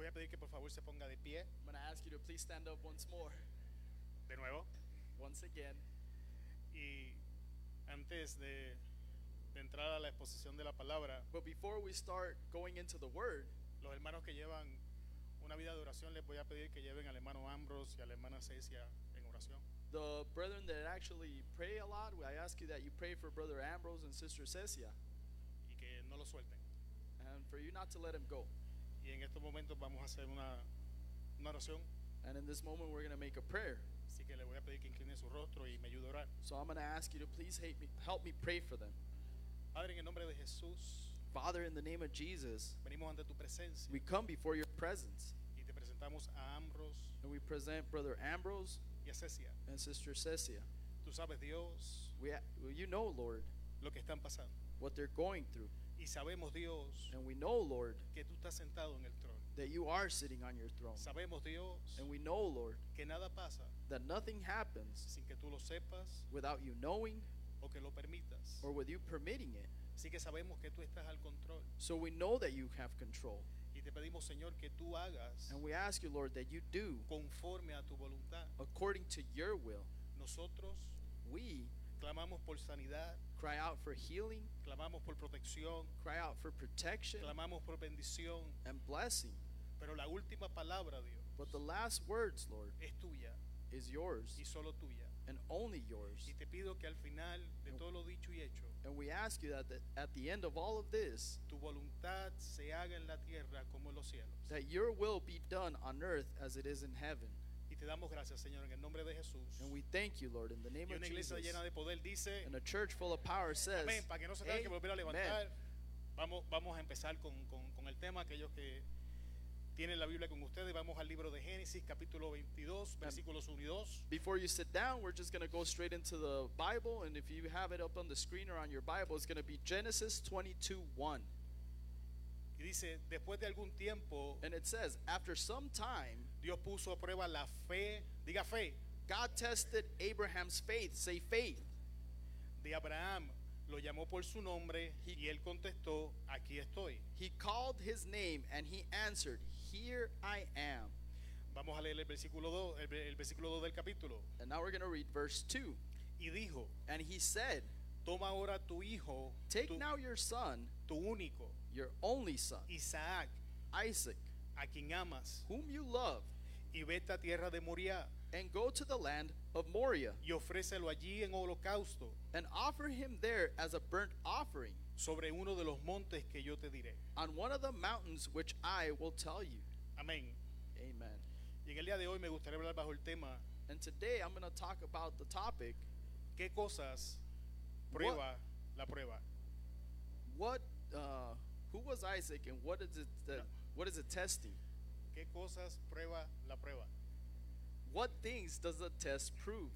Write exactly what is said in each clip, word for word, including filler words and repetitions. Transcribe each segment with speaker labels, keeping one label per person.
Speaker 1: voy a pedir que por favor se ponga de pie
Speaker 2: I'm going to ask you to please stand up once more,
Speaker 1: de nuevo.
Speaker 2: once again.
Speaker 1: Y antes de, de entrar a la exposición de la palabra,
Speaker 2: But before we start going into the word,
Speaker 1: los hermanos que llevan una vida de oración les voy a pedir que lleven al hermano Ambrose y a la hermana Cecia en oración.
Speaker 2: the brethren that actually pray a lot, I ask you that you pray for Brother Ambrose and Sister Cecia,
Speaker 1: Y que no lo suelten.
Speaker 2: and for you not to let him go.
Speaker 1: Y en estos momentos vamos a hacer una, una oración.
Speaker 2: And in this moment, we're going to make a prayer.
Speaker 1: Así que le voy a pedir que incline su rostro y me ayude a orar.
Speaker 2: So I'm going to ask you to please help me, help me pray for them.
Speaker 1: Padre, en el nombre de Jesús,
Speaker 2: Father, in the name of Jesus,
Speaker 1: venimos ante tu presencia
Speaker 2: we come before your presence,
Speaker 1: y te presentamos a Ambrose
Speaker 2: and we present Brother Ambrose
Speaker 1: y a Cecia.
Speaker 2: and Sister Cecia.
Speaker 1: Tú sabes, Dios,
Speaker 2: We, well, you know, Lord,
Speaker 1: lo que están pasando.
Speaker 2: what they're going through.
Speaker 1: Y sabemos, Dios,
Speaker 2: And we know, Lord,
Speaker 1: que tú estás sentado en el trono.
Speaker 2: that you are sitting on your throne.
Speaker 1: Sabemos, Dios,
Speaker 2: And we know, Lord,
Speaker 1: que nada pasa
Speaker 2: that nothing happens
Speaker 1: sin que tú lo sepas
Speaker 2: without you knowing
Speaker 1: o que lo permitas.
Speaker 2: or with you permitting it.
Speaker 1: Así que sabemos que tú estás al control.
Speaker 2: So we know that you have control.
Speaker 1: Y te pedimos, Señor, que tú hagas
Speaker 2: And we ask you, Lord, that you do
Speaker 1: conforme a tu voluntad.
Speaker 2: according to your will.
Speaker 1: Nosotros
Speaker 2: We
Speaker 1: clamamos por sanidad,
Speaker 2: cry out for healing,
Speaker 1: clamamos por protección,
Speaker 2: cry out for protection
Speaker 1: clamamos por bendición.
Speaker 2: and blessing.
Speaker 1: Pero la última palabra, Dios,
Speaker 2: But the last words, Lord,
Speaker 1: es tuya
Speaker 2: is yours
Speaker 1: y solo tuya.
Speaker 2: and only yours.
Speaker 1: Y te pido que al final de todo lo dicho y hecho,
Speaker 2: And we ask you that the, at the end of all of this,
Speaker 1: tu voluntad se haga en la tierra como en los cielos.
Speaker 2: that your will be done on earth as it is in heaven.
Speaker 1: Y te damos gracias, Señor, en el nombre de Jesús.
Speaker 2: And we thank you, Lord, in the name
Speaker 1: Y
Speaker 2: of
Speaker 1: una iglesia
Speaker 2: Jesus.
Speaker 1: llena de poder dice,
Speaker 2: And a church full of power says,
Speaker 1: amén, para que no se tengan que volver a levantar.
Speaker 2: Amen.
Speaker 1: Vamos, vamos a empezar con, con, con el tema. Aquellos que tienen la Biblia con ustedes, vamos al libro de Génesis, capítulo veintidós, versículos uno y dos.
Speaker 2: Before you sit down, we're just going to go straight into the Bible. And if you have it up on the screen or on your Bible, it's going to be Genesis twenty-two one.
Speaker 1: Y dice, después de algún tiempo,
Speaker 2: And it says, after some time,
Speaker 1: Dios puso a prueba la fe, diga fe,
Speaker 2: God tested Abraham's faith. Say faith.
Speaker 1: de Abraham. Lo llamó por su nombre y él contestó, aquí estoy.
Speaker 2: He called his name and he answered, here I am.
Speaker 1: Vamos a leer el versículo dos, el, el versículo dos del capítulo.
Speaker 2: And now we're going to read verse two.
Speaker 1: Y dijo,
Speaker 2: And he said,
Speaker 1: toma ahora tu hijo,
Speaker 2: take
Speaker 1: tu,
Speaker 2: now your son,
Speaker 1: tu único,
Speaker 2: your only son,
Speaker 1: Isaac,
Speaker 2: Isaac,
Speaker 1: a quien amas,
Speaker 2: whom you love,
Speaker 1: y vete a tierra de Moriah,
Speaker 2: and go to the land of Moriah,
Speaker 1: y ofrécelo allí en holocausto,
Speaker 2: and offer him there as a burnt offering
Speaker 1: sobre uno de los montes que yo te diré.
Speaker 2: on one of the mountains which I will tell you.
Speaker 1: Amén.
Speaker 2: Amen.
Speaker 1: Y en el día de hoy me gustaría hablar bajo el tema,
Speaker 2: And today I'm going to talk about the topic,
Speaker 1: ¿qué cosas prueba la prueba?
Speaker 2: what, uh, who was Isaac and what is it, that, what is it testing?
Speaker 1: ¿Qué cosas prueba la prueba?
Speaker 2: What things does the test prove?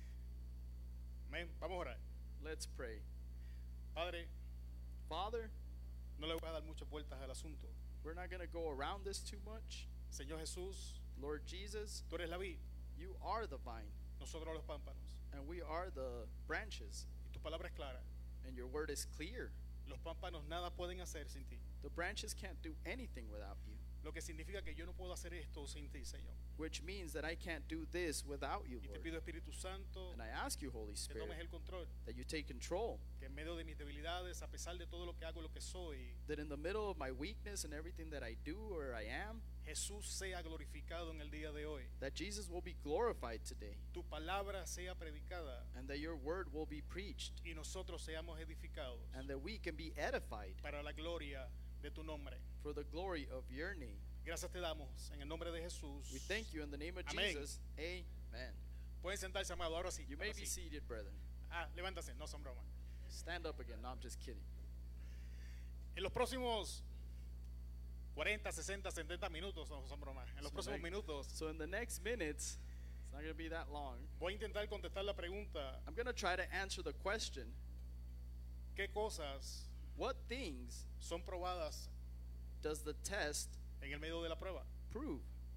Speaker 1: Amén. Vamos a orar.
Speaker 2: Let's pray.
Speaker 1: Padre,
Speaker 2: Father,
Speaker 1: no le voy a dar muchas vueltas al asunto.
Speaker 2: we're not going to go around this too much.
Speaker 1: Señor Jesús,
Speaker 2: Lord Jesus,
Speaker 1: tú eres la vid,
Speaker 2: you are the vine,
Speaker 1: nosotros los pámpanos.
Speaker 2: and we are the branches,
Speaker 1: Y tu palabra es clara.
Speaker 2: and your word is clear.
Speaker 1: Los pámpanos nada pueden hacer sin ti.
Speaker 2: The branches can't do anything without you,
Speaker 1: Lo que significa que yo no puedo hacer esto sin ti, Señor.
Speaker 2: which means that I can't do this without you,
Speaker 1: Y te
Speaker 2: Lord.
Speaker 1: pido, Espíritu Santo,
Speaker 2: And I ask you, Holy
Speaker 1: que tomes
Speaker 2: Spirit,
Speaker 1: el control.
Speaker 2: that you take control,
Speaker 1: Que en medio de mis debilidades, a pesar de todo lo que hago, lo que soy,
Speaker 2: that in the middle of my weakness and everything that I do or I am,
Speaker 1: Jesús sea glorificado en el día de hoy.
Speaker 2: that Jesus will be glorified today,
Speaker 1: Tu palabra sea predicada
Speaker 2: and that your word will be preached,
Speaker 1: y nosotros seamos edificados
Speaker 2: and that we can be edified
Speaker 1: para la gloria de tu nombre.
Speaker 2: for the glory of your name.
Speaker 1: Gracias te damos en el nombre de Jesús.
Speaker 2: We thank you in the name of
Speaker 1: Amén.
Speaker 2: Jesus. Amen.
Speaker 1: Pueden sentarse, amado. Ahora sí.
Speaker 2: You
Speaker 1: ahora
Speaker 2: may be
Speaker 1: sí.
Speaker 2: seated, brethren.
Speaker 1: Ah, levántase, no son bromas.
Speaker 2: Stand up again. No, I'm just kidding.
Speaker 1: En los próximos cuarenta, sesenta, setenta minutos, no son bromas. En los
Speaker 2: So
Speaker 1: próximos
Speaker 2: like-
Speaker 1: minutos
Speaker 2: So in the next minutes, it's not going to be that long.
Speaker 1: voy a intentar contestar la pregunta:
Speaker 2: I'm going to try to answer the question,
Speaker 1: ¿qué cosas
Speaker 2: what things
Speaker 1: son probadas
Speaker 2: does the test
Speaker 1: en el medio de la prueba?
Speaker 2: prove?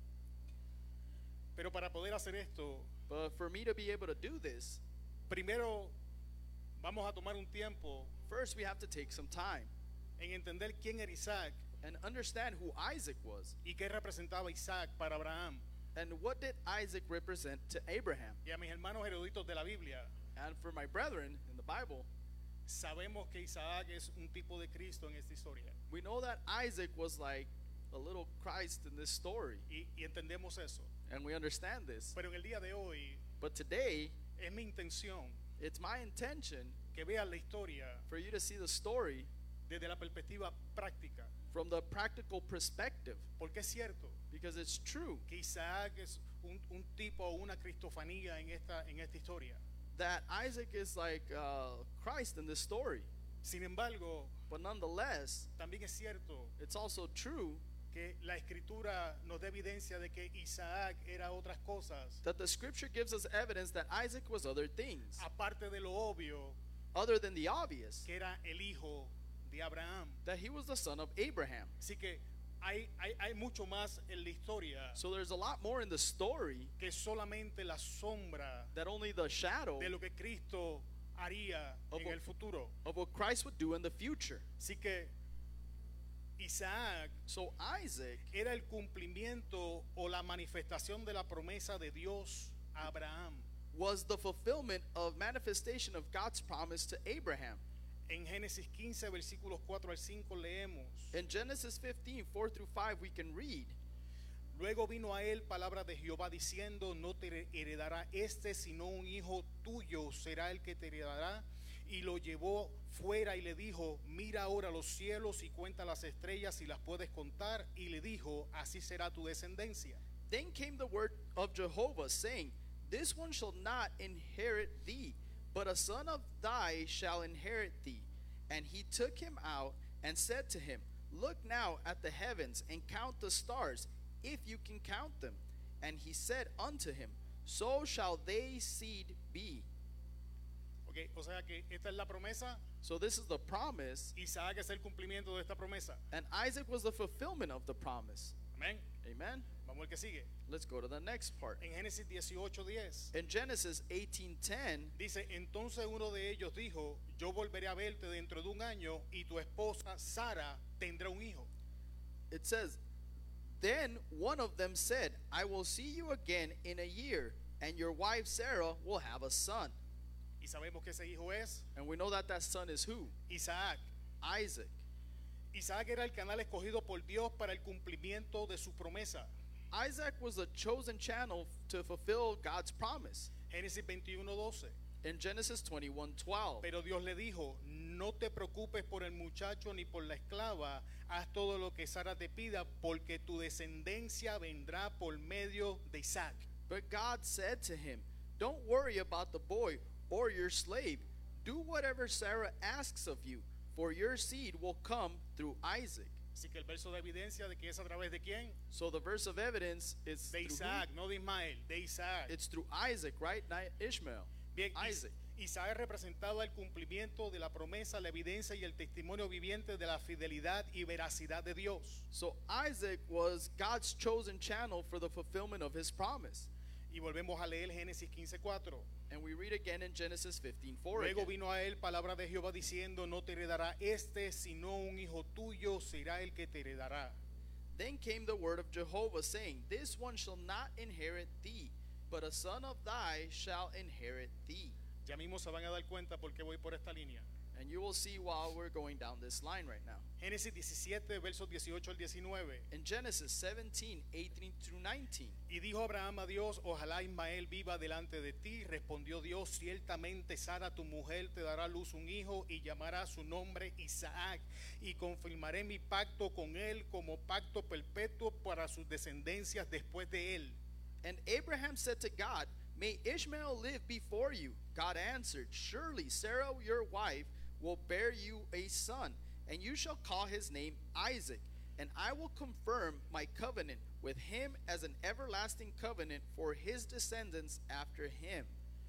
Speaker 1: Pero para poder hacer esto,
Speaker 2: But for me to be able to do this,
Speaker 1: primero vamos a tomar un tiempo
Speaker 2: first we have to take some time
Speaker 1: en entender quién era Isaac
Speaker 2: and understand who Isaac was.
Speaker 1: y qué representaba Isaac para Abraham.
Speaker 2: And what did Isaac represent to Abraham?
Speaker 1: Y a mis hermanos eruditos de la Biblia,
Speaker 2: And for my brethren in the Bible,
Speaker 1: sabemos que Isaac es un tipo de Cristo en esta historia.
Speaker 2: we know that Isaac was like a little Christ in this story.
Speaker 1: Y, y entendemos eso.
Speaker 2: And we understand this.
Speaker 1: Pero en el día de hoy
Speaker 2: But today,
Speaker 1: es mi intención
Speaker 2: it's my intention
Speaker 1: que vean la historia
Speaker 2: for you to see the story
Speaker 1: desde la perspectiva práctica.
Speaker 2: from the practical perspective.
Speaker 1: Porque es cierto
Speaker 2: Because it's true
Speaker 1: que Isaac es un, un tipo o una cristofanía en esta, en esta historia.
Speaker 2: that Isaac is like uh, Christ in this story.
Speaker 1: Sin embargo,
Speaker 2: But nonetheless,
Speaker 1: también es cierto
Speaker 2: it's also true
Speaker 1: que la escritura nos da evidencia de que Isaac era otras cosas,
Speaker 2: that the scripture gives us evidence that Isaac was other things,
Speaker 1: aparte de lo obvio
Speaker 2: other than the obvious,
Speaker 1: que era el hijo de Abraham.
Speaker 2: that he was the son of Abraham.
Speaker 1: Así que hay, hay, hay mucho más en la historia
Speaker 2: So there's a lot more in the story
Speaker 1: que solamente la sombra
Speaker 2: that only the shadow
Speaker 1: de lo que Cristo haría
Speaker 2: Of
Speaker 1: en
Speaker 2: what-
Speaker 1: el futuro.
Speaker 2: of what Christ would do in the future.
Speaker 1: Así que Isaac
Speaker 2: So Isaac
Speaker 1: era el cumplimiento o la manifestación de la promesa de Dios a Abraham.
Speaker 2: was the fulfillment of manifestation of God's promise to Abraham.
Speaker 1: En Génesis quince, versículos cuatro al cinco leemos:
Speaker 2: In Genesis fifteen, four through five, we can read,
Speaker 1: Luego vino a él palabra de Jehová diciendo: No te heredará este, sino un hijo tuyo será el que te heredará. Y lo llevó fuera y le dijo: Mira ahora los cielos y cuenta las estrellas si las puedes contar. Y le dijo: Así será tu descendencia.
Speaker 2: Then came the word of Jehovah, saying, This one shall not inherit thee, but a son of thy shall inherit thee. And he took him out and said to him, Look now at the heavens and count the stars, if you can count them. And he said unto him, So shall thy seed be.
Speaker 1: Okay, o sea que esta es la promesa.
Speaker 2: So this is the promise,
Speaker 1: Isaac es el cumplimiento de esta promesa.
Speaker 2: and Isaac was the fulfillment of the promise.
Speaker 1: Amén.
Speaker 2: Amen.
Speaker 1: Vamos al que sigue.
Speaker 2: Let's go to the next part.
Speaker 1: En Génesis dieciocho diez
Speaker 2: In Genesis eighteen ten,
Speaker 1: dice: Entonces uno de ellos dijo: Yo volveré a verte dentro de un año y tu esposa Sara tendrá un hijo.
Speaker 2: it says, Then one of them said, I will see you again in a year, and your wife Sarah will have a son.
Speaker 1: Y sabemos que ese hijo es
Speaker 2: And we know that that son is who?
Speaker 1: Isaac.
Speaker 2: Isaac.
Speaker 1: Isaac era el canal escogido por Dios para el cumplimiento de su promesa.
Speaker 2: Isaac was the chosen channel to fulfill God's promise.
Speaker 1: Génesis veintiuno doce.
Speaker 2: In Genesis twenty-one twelve.
Speaker 1: Pero Dios le dijo: No te preocupes por el muchacho ni por la esclava, haz todo lo que Sara te pida, porque tu descendencia vendrá por medio de Isaac.
Speaker 2: But God said to him, Don't worry about the boy or your slave. Do whatever Sarah asks of you, for your seed will come through Isaac.
Speaker 1: Así que el verso de evidencia de que es a través de quién?
Speaker 2: So the verse of evidence is
Speaker 1: De
Speaker 2: through who?
Speaker 1: Isaac, no de Ismael, de Isaac.
Speaker 2: It's through Isaac, right? Not Ishmael.
Speaker 1: Bien, Is-
Speaker 2: Isaac.
Speaker 1: Isaac representaba el cumplimiento de la promesa, la evidencia y el testimonio viviente de la fidelidad y veracidad de Dios.
Speaker 2: So Isaac was God's chosen channel for the fulfillment of his promise.
Speaker 1: Y volvemos a leer Génesis quince cuatro.
Speaker 2: And we read again in Genesis fifteen four.
Speaker 1: Luego vino a él palabra de Jehová diciendo: No te heredará este, sino un hijo tuyo será el que te heredará.
Speaker 2: Then came the word of Jehovah, saying, This one shall not inherit thee, but a son of thy shall inherit thee.
Speaker 1: Ya mismo se van a dar cuenta por qué voy por esta línea.
Speaker 2: And you will see while we're going down this line right now.
Speaker 1: Génesis diecisiete, versos dieciocho al diecinueve.
Speaker 2: In Genesis seventeen eighteen through nineteen.
Speaker 1: Y dijo Abraham a Dios: Ojalá Ismael viva delante de ti. Respondió Dios: Ciertamente Sara tu mujer te dará a luz un hijo y llamará su nombre Isaac. Y confirmaré mi pacto con él como pacto perpetuo para sus descendencias después de él.
Speaker 2: And Abraham said to God, May Ishmael live before you. God answered, Surely Sarah your wife will bear you a son, and you shall call his name Isaac. And I will confirm my covenant with him as an everlasting covenant for his descendants after him.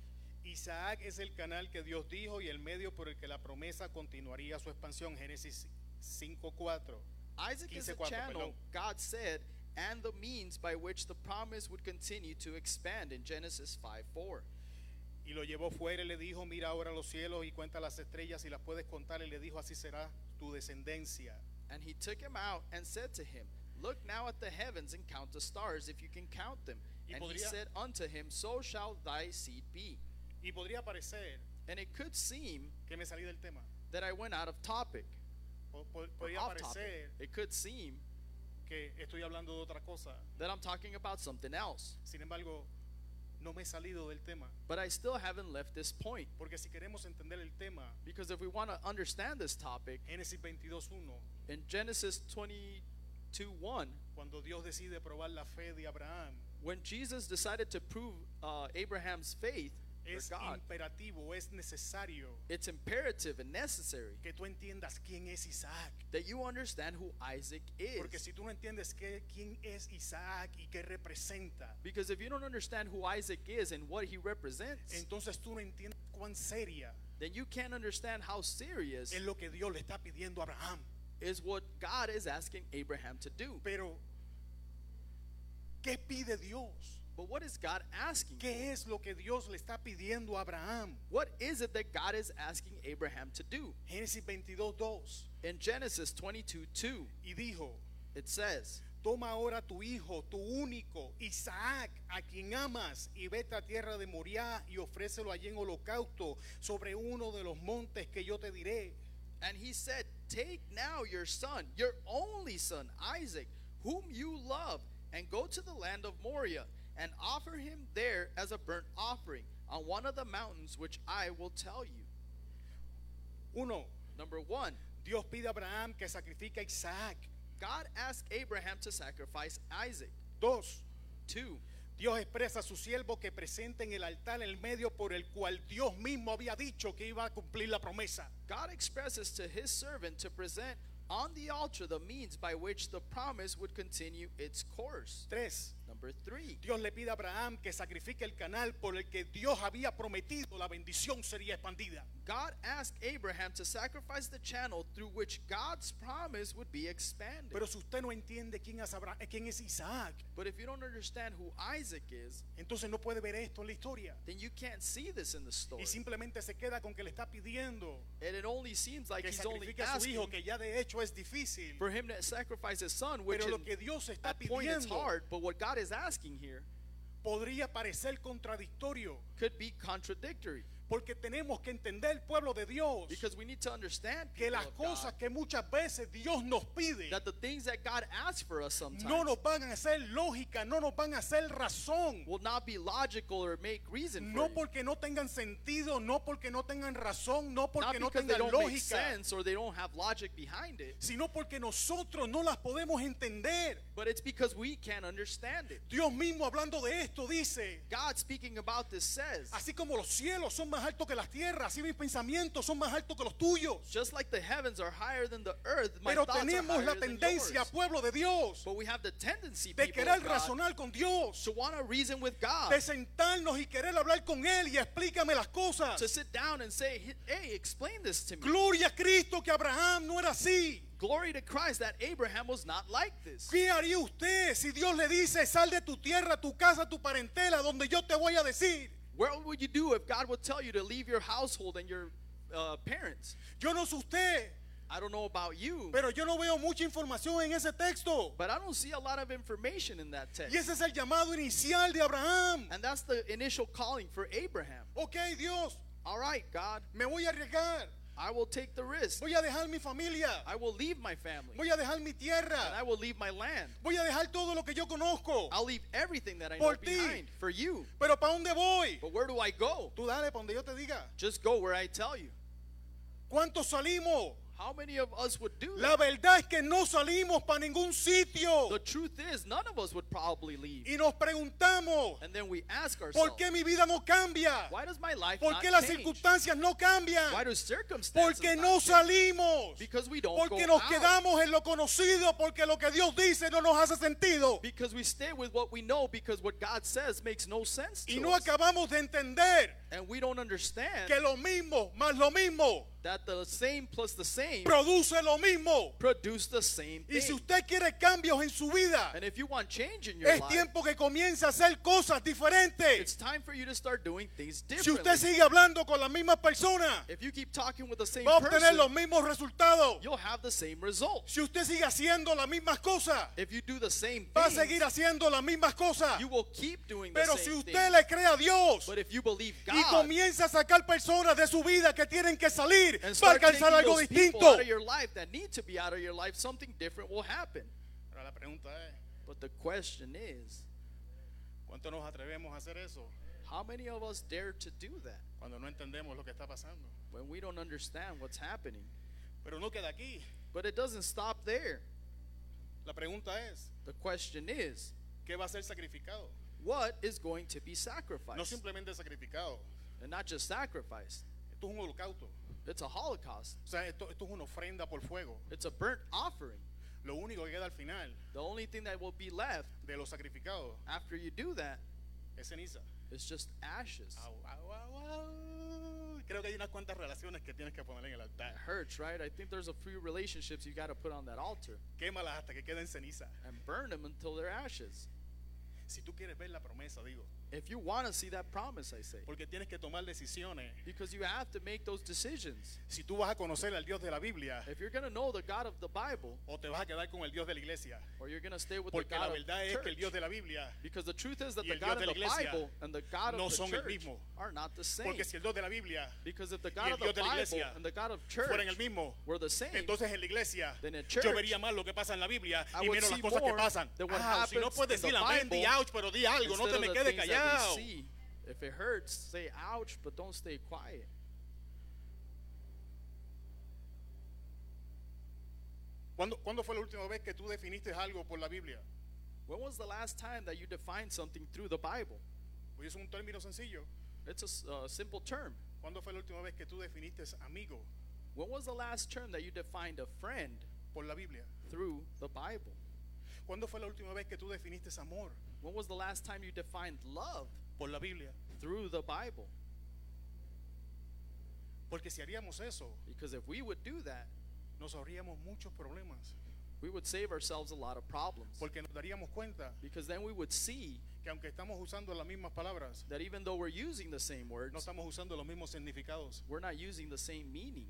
Speaker 1: Isaac es el canal que Dios dijo y el medio por el que la promesa continuaría su expansión. Génesis cinco cuatro.
Speaker 2: Isaac is the
Speaker 1: quince cuatro,
Speaker 2: channel,
Speaker 1: perdón.
Speaker 2: God said, and the means by which the promise would continue to expand in Genesis five four.
Speaker 1: Y lo llevó fuera y le dijo: Mira ahora los cielos y cuenta las estrellas y las puedes contar. Y le dijo: Así será tu descendencia.
Speaker 2: And he took him out and said to him, Look now at the heavens and count the stars, if you can count them.
Speaker 1: Y
Speaker 2: And he
Speaker 1: podría-
Speaker 2: said unto him, So shall thy seed be.
Speaker 1: Y podría parecer
Speaker 2: And it could seem
Speaker 1: que me salí del tema.
Speaker 2: that I went out of topic.
Speaker 1: Po- po-
Speaker 2: or
Speaker 1: Podría
Speaker 2: off topic.
Speaker 1: parecer
Speaker 2: It could seem
Speaker 1: que estoy hablando de otra cosa.
Speaker 2: that I'm talking about something else.
Speaker 1: Sin embargo, no me he salido del tema.
Speaker 2: But I still haven't left this point.
Speaker 1: Porque si queremos entender el tema,
Speaker 2: Because if we want to understand this topic,
Speaker 1: Génesis veintidós uno,
Speaker 2: in Genesis twenty-two one,
Speaker 1: cuando Dios decide probar la fe de Abraham,
Speaker 2: when Jesus decided to prove uh, Abraham's faith
Speaker 1: es
Speaker 2: for God,
Speaker 1: imperativo, es necesario
Speaker 2: it's imperative and necessary
Speaker 1: que tú entiendas quién es Isaac.
Speaker 2: that you understand who Isaac
Speaker 1: Porque
Speaker 2: is.
Speaker 1: si tú no entiendes qué, quién es Isaac y qué representa,
Speaker 2: Because if you don't understand who Isaac is and what he represents,
Speaker 1: entonces tú no entiendes cuán seria
Speaker 2: then you can't understand how serious
Speaker 1: es lo que Dios le está pidiendo a Abraham.
Speaker 2: is what God is asking Abraham to do.
Speaker 1: Pero, ¿qué pide Dios?
Speaker 2: But what is God asking?
Speaker 1: ¿Qué es lo que Dios le está pidiendo a Abraham?
Speaker 2: What is it that God is asking Abraham to do?
Speaker 1: Génesis veintidós dos.
Speaker 2: In Genesis twenty-two two,
Speaker 1: Y dijo,
Speaker 2: it says,
Speaker 1: toma ahora tu hijo, tu único, Isaac, a quien amas, y vete a tierra de Moriah y ofrécelo allí en holocausto sobre uno de los montes que yo te diré.
Speaker 2: And he said, Take now your son, your only son, Isaac, whom you love, and go to the land of Moriah, and offer him there as a burnt offering on one of the mountains which I will tell you.
Speaker 1: Uno,
Speaker 2: Number one,
Speaker 1: Dios pide a Abraham que sacrifique a Isaac.
Speaker 2: God asked Abraham to sacrifice Isaac.
Speaker 1: Dos,
Speaker 2: Two,
Speaker 1: Dios expresa a su siervo que presente en el altar el medio por el cual Dios mismo había dicho que iba a cumplir la promesa.
Speaker 2: God expresses to his servant to present on the altar the means by which the promise would continue its course.
Speaker 1: Tres,
Speaker 2: Number three,
Speaker 1: Dios le pide a Abraham que sacrifique el canal por el que Dios había prometido la bendición sería expandida.
Speaker 2: God asked Abraham to sacrifice the channel through which God's promise would be expanded.
Speaker 1: Pero si usted no entiende quién es, Abraham, quién es Isaac,
Speaker 2: But if you don't understand who Isaac is,
Speaker 1: entonces no puede ver esto en la historia.
Speaker 2: then you can't see this in the story.
Speaker 1: Y simplemente se queda con que le está pidiendo
Speaker 2: And it only seems like
Speaker 1: que
Speaker 2: he's only
Speaker 1: sacrifique a su
Speaker 2: asking
Speaker 1: hijo, que ya de hecho es difícil.
Speaker 2: for him to sacrifice his son, which
Speaker 1: Pero lo
Speaker 2: in,
Speaker 1: que Dios está
Speaker 2: at point it's
Speaker 1: pidiendo
Speaker 2: hard. But what God is asking here
Speaker 1: podría parecer contradictorio,
Speaker 2: could be contradictory.
Speaker 1: porque tenemos que entender, pueblo de Dios,
Speaker 2: Because we need to understand
Speaker 1: que
Speaker 2: people
Speaker 1: las
Speaker 2: of
Speaker 1: cosas
Speaker 2: God,
Speaker 1: que muchas veces Dios nos pide
Speaker 2: that the things that God asks for us sometimes
Speaker 1: no nos van a hacer lógica, no nos van a hacer razón.
Speaker 2: will not be logical or make reason for
Speaker 1: No
Speaker 2: you.
Speaker 1: porque no tengan sentido, no porque no tengan razón, no
Speaker 2: Not
Speaker 1: porque no
Speaker 2: because they
Speaker 1: tengan
Speaker 2: don't make
Speaker 1: lógica,
Speaker 2: sense or they don't have logic behind it,
Speaker 1: sino porque nosotros no las podemos entender.
Speaker 2: but it's because we can't understand it.
Speaker 1: Dios mismo hablando de esto dice,
Speaker 2: God speaking about this says,
Speaker 1: así como los cielos son más altos que la tierra, así mis pensamientos son más altos que los tuyos.
Speaker 2: just like the heavens are higher than the earth, my
Speaker 1: Pero
Speaker 2: thoughts are
Speaker 1: tenemos la
Speaker 2: higher than
Speaker 1: tendencia,
Speaker 2: yours.
Speaker 1: pueblo de Dios,
Speaker 2: But we have the tendency,
Speaker 1: de
Speaker 2: people
Speaker 1: querer
Speaker 2: of God,
Speaker 1: razonar con Dios,
Speaker 2: to want to reason with God,
Speaker 1: de sentarnos y querer hablar con Él y explícame las cosas.
Speaker 2: to sit down and say, hey, explain this to me.
Speaker 1: Gloria a Cristo que Abraham no era así.
Speaker 2: Glory to Christ that Abraham was not like this.
Speaker 1: ¿Qué haría usted si Dios le dice, sal de tu tierra, tu casa, tu parentela, donde yo te voy a decir?
Speaker 2: What would you do if God would tell you to leave your household and your uh, parents?
Speaker 1: Yo no sé usted,
Speaker 2: I don't know about you,
Speaker 1: pero yo no veo mucha información en ese texto.
Speaker 2: but I don't see a lot of information in that text.
Speaker 1: Y ese es el llamado inicial de Abraham.
Speaker 2: And that's the initial calling for Abraham.
Speaker 1: Ok, Dios,
Speaker 2: All right, God,
Speaker 1: me voy a arriesgar.
Speaker 2: I will take the risk.
Speaker 1: Voy a dejar mi familia.
Speaker 2: I will leave my family.
Speaker 1: Voy a dejar mi
Speaker 2: And
Speaker 1: tierra.
Speaker 2: I will leave my land.
Speaker 1: Voy a dejar todo lo que yo conozco.
Speaker 2: I'll leave everything that I know
Speaker 1: Por ti.
Speaker 2: behind for you.
Speaker 1: Pero ¿para dónde voy?
Speaker 2: But where do I go?
Speaker 1: Tú dale para donde yo te diga.
Speaker 2: Just go where I tell you.
Speaker 1: ¿Cuántos salimos?
Speaker 2: How many of us would do
Speaker 1: La
Speaker 2: that?
Speaker 1: verdad es que no salimos para ningún sitio.
Speaker 2: The truth is, none of us would probably leave.
Speaker 1: Y nos preguntamos,
Speaker 2: And then we ask
Speaker 1: ¿por
Speaker 2: ourselves,
Speaker 1: qué mi vida no cambia?
Speaker 2: why does my life
Speaker 1: ¿Por
Speaker 2: not
Speaker 1: qué las
Speaker 2: change?
Speaker 1: circunstancias no cambian?
Speaker 2: Why do circumstances
Speaker 1: Porque
Speaker 2: not
Speaker 1: no
Speaker 2: change?
Speaker 1: salimos.
Speaker 2: Because we don't
Speaker 1: Porque
Speaker 2: go
Speaker 1: nos
Speaker 2: out.
Speaker 1: quedamos en lo conocido, porque lo que Dios dice no nos hace sentido.
Speaker 2: Because we stay with what we know, because what God says makes no sense
Speaker 1: Y
Speaker 2: to
Speaker 1: no
Speaker 2: us.
Speaker 1: acabamos de entender
Speaker 2: And we don't understand
Speaker 1: que lo mismo, más lo mismo,
Speaker 2: that the same plus the same
Speaker 1: produce lo mismo.
Speaker 2: produce the same
Speaker 1: Y si
Speaker 2: thing.
Speaker 1: usted quiere cambios en su vida,
Speaker 2: And if you want change in your
Speaker 1: es
Speaker 2: life,
Speaker 1: tiempo que comience a hacer cosas diferentes.
Speaker 2: it's time for you to start doing things
Speaker 1: Si
Speaker 2: differently.
Speaker 1: usted sigue hablando con las mismas personas,
Speaker 2: If you keep talking with the same
Speaker 1: va a obtener
Speaker 2: person,
Speaker 1: los mismos resultados.
Speaker 2: you'll have the same results.
Speaker 1: Si usted sigue haciendo las mismas cosas,
Speaker 2: If you do the same
Speaker 1: va a
Speaker 2: things,
Speaker 1: seguir haciendo las mismas cosas.
Speaker 2: you will keep doing the
Speaker 1: Pero si
Speaker 2: same
Speaker 1: usted
Speaker 2: things.
Speaker 1: le cree a Dios
Speaker 2: But if you believe
Speaker 1: y
Speaker 2: God
Speaker 1: comienza a sacar personas de su vida que tienen que salir,
Speaker 2: and
Speaker 1: va a
Speaker 2: start taking
Speaker 1: alcanzar algo
Speaker 2: those people
Speaker 1: distinto.
Speaker 2: out of your life that need to be out of your life, something different will happen.
Speaker 1: Ahora la pregunta es,
Speaker 2: But the question is,
Speaker 1: ¿cuánto nos atrevemos a hacer eso
Speaker 2: how many of us dare to do that
Speaker 1: cuando no entendemos lo que está pasando?
Speaker 2: when we don't understand what's happening?
Speaker 1: Pero no queda aquí.
Speaker 2: But it doesn't stop there.
Speaker 1: La pregunta es,
Speaker 2: The question is,
Speaker 1: ¿qué va a ser sacrificado?
Speaker 2: what is going to be
Speaker 1: No
Speaker 2: sacrificed?
Speaker 1: simplemente sacrificado.
Speaker 2: And not just sacrificed.
Speaker 1: Esto es un holocausto.
Speaker 2: It's a holocaust.
Speaker 1: O sea, esto, esto es una ofrenda por fuego.
Speaker 2: It's a burnt offering.
Speaker 1: Lo único que queda al final
Speaker 2: The only thing that will be left
Speaker 1: de los sacrificados
Speaker 2: after you do that
Speaker 1: es ceniza.
Speaker 2: is just ashes.
Speaker 1: Au, au, au, au. Creo que hay unas cuantas relaciones que tienes que poner en el altar.
Speaker 2: It hurts, right? I think there's a few relationships you got to put on that altar
Speaker 1: Quémalas hasta que queden ceniza.
Speaker 2: and burn them until they're ashes.
Speaker 1: Si tú quieres ver la promesa, digo,
Speaker 2: If you want to see that promise, I say,
Speaker 1: porque tienes que tomar decisiones.
Speaker 2: because you have to make those decisions.
Speaker 1: Si tú vas a conocer al Dios de la Biblia
Speaker 2: If you're going to know the God of the Bible,
Speaker 1: o te vas a quedar con el Dios de la iglesia.
Speaker 2: or you're going to stay with the
Speaker 1: Porque la
Speaker 2: God
Speaker 1: verdad
Speaker 2: of
Speaker 1: es que el Dios
Speaker 2: church,
Speaker 1: de la Biblia,
Speaker 2: because the truth is that
Speaker 1: y
Speaker 2: the
Speaker 1: el Dios
Speaker 2: God
Speaker 1: de
Speaker 2: of
Speaker 1: la
Speaker 2: the
Speaker 1: iglesia
Speaker 2: Bible and the God
Speaker 1: no
Speaker 2: of the
Speaker 1: son el
Speaker 2: church
Speaker 1: mismo.
Speaker 2: are not the same.
Speaker 1: porque si el Dios de la Biblia
Speaker 2: Because if the
Speaker 1: y
Speaker 2: God
Speaker 1: el
Speaker 2: of the
Speaker 1: Dios de la
Speaker 2: Bible
Speaker 1: iglesia
Speaker 2: and the God of church
Speaker 1: fueran el mismo,
Speaker 2: were the same,
Speaker 1: entonces en la iglesia
Speaker 2: then in
Speaker 1: yo
Speaker 2: church,
Speaker 1: vería más lo que pasa en la Biblia
Speaker 2: I
Speaker 1: y
Speaker 2: would
Speaker 1: menos las
Speaker 2: see
Speaker 1: cosas que
Speaker 2: more
Speaker 1: pasan.
Speaker 2: than what
Speaker 1: Ah, si no
Speaker 2: happens
Speaker 1: puedes
Speaker 2: in
Speaker 1: decir
Speaker 2: the
Speaker 1: amén, di
Speaker 2: Bible
Speaker 1: ouch, pero di algo, no
Speaker 2: instead
Speaker 1: te
Speaker 2: of
Speaker 1: me
Speaker 2: the
Speaker 1: quedes
Speaker 2: things that
Speaker 1: callado.
Speaker 2: we see. If it hurts, say ouch, but don't stay quiet.
Speaker 1: ¿Cuándo, ¿Cuándo fue la última vez que tú definiste algo por la Biblia?
Speaker 2: When was the last time that you defined something through the Bible?
Speaker 1: Pues es un término sencillo.
Speaker 2: It's a s- uh, simple term.
Speaker 1: ¿Cuándo fue la última vez que tú definiste amigo
Speaker 2: When was the last term that you defined a friend
Speaker 1: por la Biblia?
Speaker 2: through the Bible?
Speaker 1: ¿Cuándo fue la última vez que tú definiste amor
Speaker 2: When was the last time you defined love
Speaker 1: por la Biblia?
Speaker 2: through the Bible?
Speaker 1: Porque si haríamos eso,
Speaker 2: Because if we would do that,
Speaker 1: nos ahorraríamos muchos problemas.
Speaker 2: we would save ourselves a lot of problems.
Speaker 1: Porque nos daríamos cuenta
Speaker 2: Because then we would see
Speaker 1: que aunque estamos usando las mismas palabras,
Speaker 2: that even though we're using the same
Speaker 1: no
Speaker 2: words,
Speaker 1: estamos usando los mismos significados.
Speaker 2: we're not using the same meaning.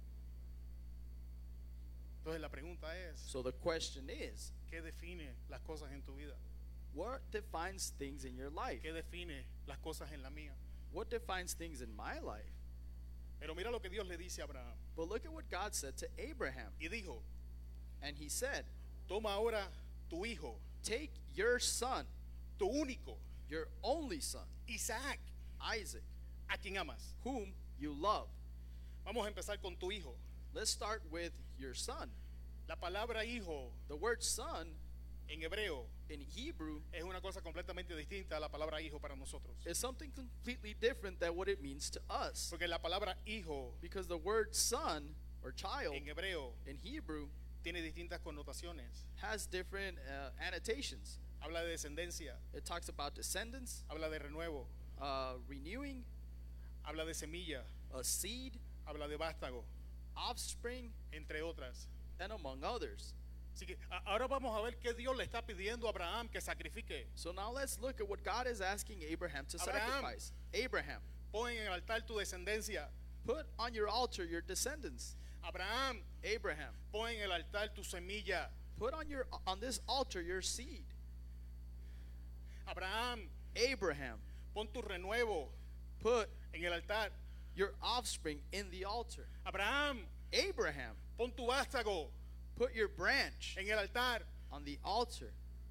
Speaker 1: Entonces la pregunta es,
Speaker 2: So the question is,
Speaker 1: ¿qué define las cosas en tu vida?
Speaker 2: what defines things in your life?
Speaker 1: ¿Qué define las cosas en la mía?
Speaker 2: What defines things in my life?
Speaker 1: Pero mira lo que Dios le dice a Abraham.
Speaker 2: But look at what God said to Abraham.
Speaker 1: Y dijo,
Speaker 2: And he said,
Speaker 1: toma ahora tu hijo,
Speaker 2: take your son,
Speaker 1: tu único,
Speaker 2: your only son,
Speaker 1: Isaac,
Speaker 2: Isaac,
Speaker 1: a quien amas.
Speaker 2: whom you love.
Speaker 1: Vamos a empezar con tu hijo.
Speaker 2: Let's start with your son.
Speaker 1: La palabra hijo
Speaker 2: The word son
Speaker 1: en hebreo
Speaker 2: in Hebrew
Speaker 1: es una cosa completamente distinta a la palabra hijo para nosotros.
Speaker 2: is something completely different than what it means to us.
Speaker 1: Porque la palabra hijo
Speaker 2: Because the word son or child
Speaker 1: en hebreo
Speaker 2: in Hebrew
Speaker 1: tiene distintas connotaciones.
Speaker 2: has different uh, annotations.
Speaker 1: Habla de descendencia,
Speaker 2: It talks about descendants,
Speaker 1: habla de renuevo,
Speaker 2: uh, renewing,
Speaker 1: habla de semilla,
Speaker 2: a seed,
Speaker 1: habla de vástago,
Speaker 2: offspring,
Speaker 1: entre otras.
Speaker 2: and among others.
Speaker 1: Así que a- ahora vamos a ver qué Dios le está pidiendo a Abraham que sacrifique.
Speaker 2: So now let's look at what God is asking Abraham to
Speaker 1: Abraham.
Speaker 2: sacrifice. Abraham,
Speaker 1: Pon en el altar tu descendencia.
Speaker 2: put on your altar your descendants.
Speaker 1: Abraham,
Speaker 2: Abraham,
Speaker 1: pon en el altar tu semilla.
Speaker 2: put on your on this altar your seed.
Speaker 1: Abraham,
Speaker 2: Abraham,
Speaker 1: pon tu renuevo
Speaker 2: put
Speaker 1: en el altar.
Speaker 2: your offspring in the altar.
Speaker 1: Abraham,
Speaker 2: Abraham,
Speaker 1: pon tu vástago
Speaker 2: put your branch
Speaker 1: en el altar.
Speaker 2: on the altar.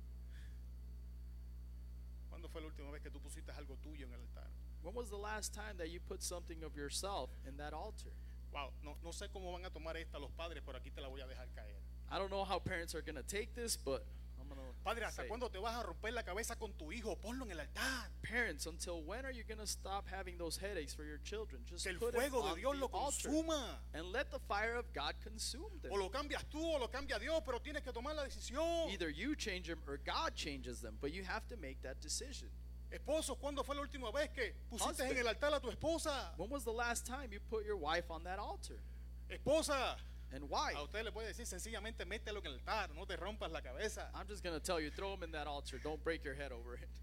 Speaker 1: ¿Cuándo fue la última vez que tú pusiste algo tuyo en el altar?
Speaker 2: When was the last time that you put something of yourself in that altar?
Speaker 1: Wow, no, no sé cómo van a tomar esta los padres, pero aquí te la voy a dejar caer.
Speaker 2: I don't know how parents are going to take this, but I'm going to
Speaker 1: Padre, ¿hasta
Speaker 2: say,
Speaker 1: cuándo te vas a romper la cabeza con tu hijo? Ponlo en el altar.
Speaker 2: parents, until when are you going to stop having those headaches for your children? Just
Speaker 1: Que el
Speaker 2: put it
Speaker 1: fuego
Speaker 2: on
Speaker 1: de Dios
Speaker 2: the
Speaker 1: lo
Speaker 2: altar
Speaker 1: consuma.
Speaker 2: and let the fire of God consume them.
Speaker 1: O lo cambias tú o lo cambia Dios, pero tienes que tomar la decisión.
Speaker 2: Either you change them or God changes them, but you have to make that decision.
Speaker 1: Esposos, ¿cuándo fue la última vez que pusiste
Speaker 2: Husband.
Speaker 1: en el altar a tu esposa?
Speaker 2: When was the last time you put your wife on that altar?
Speaker 1: Esposa,
Speaker 2: And why?
Speaker 1: a usted le puede decir sencillamente mételo en el altar, no te rompas la cabeza.
Speaker 2: I'm just going to tell you, throw them in that altar. Don't break your head over it.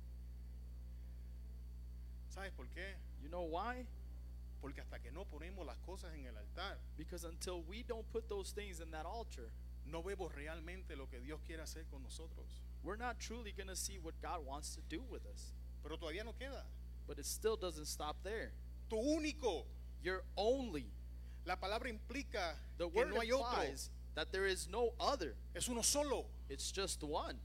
Speaker 1: ¿Sabes por qué?
Speaker 2: You know why?
Speaker 1: Porque hasta que no ponemos las cosas en el altar,
Speaker 2: Because until we don't put those things in that altar,
Speaker 1: no vemos realmente lo que Dios quiere hacer con nosotros.
Speaker 2: we're not truly going to see what God wants to do with us.
Speaker 1: Pero todavía no queda.
Speaker 2: But it still doesn't stop there.
Speaker 1: Tu único.
Speaker 2: You're only.
Speaker 1: La palabra implica
Speaker 2: The
Speaker 1: que
Speaker 2: word
Speaker 1: no hay otro.
Speaker 2: implies that there is no other.
Speaker 1: Es uno solo.
Speaker 2: It's just one.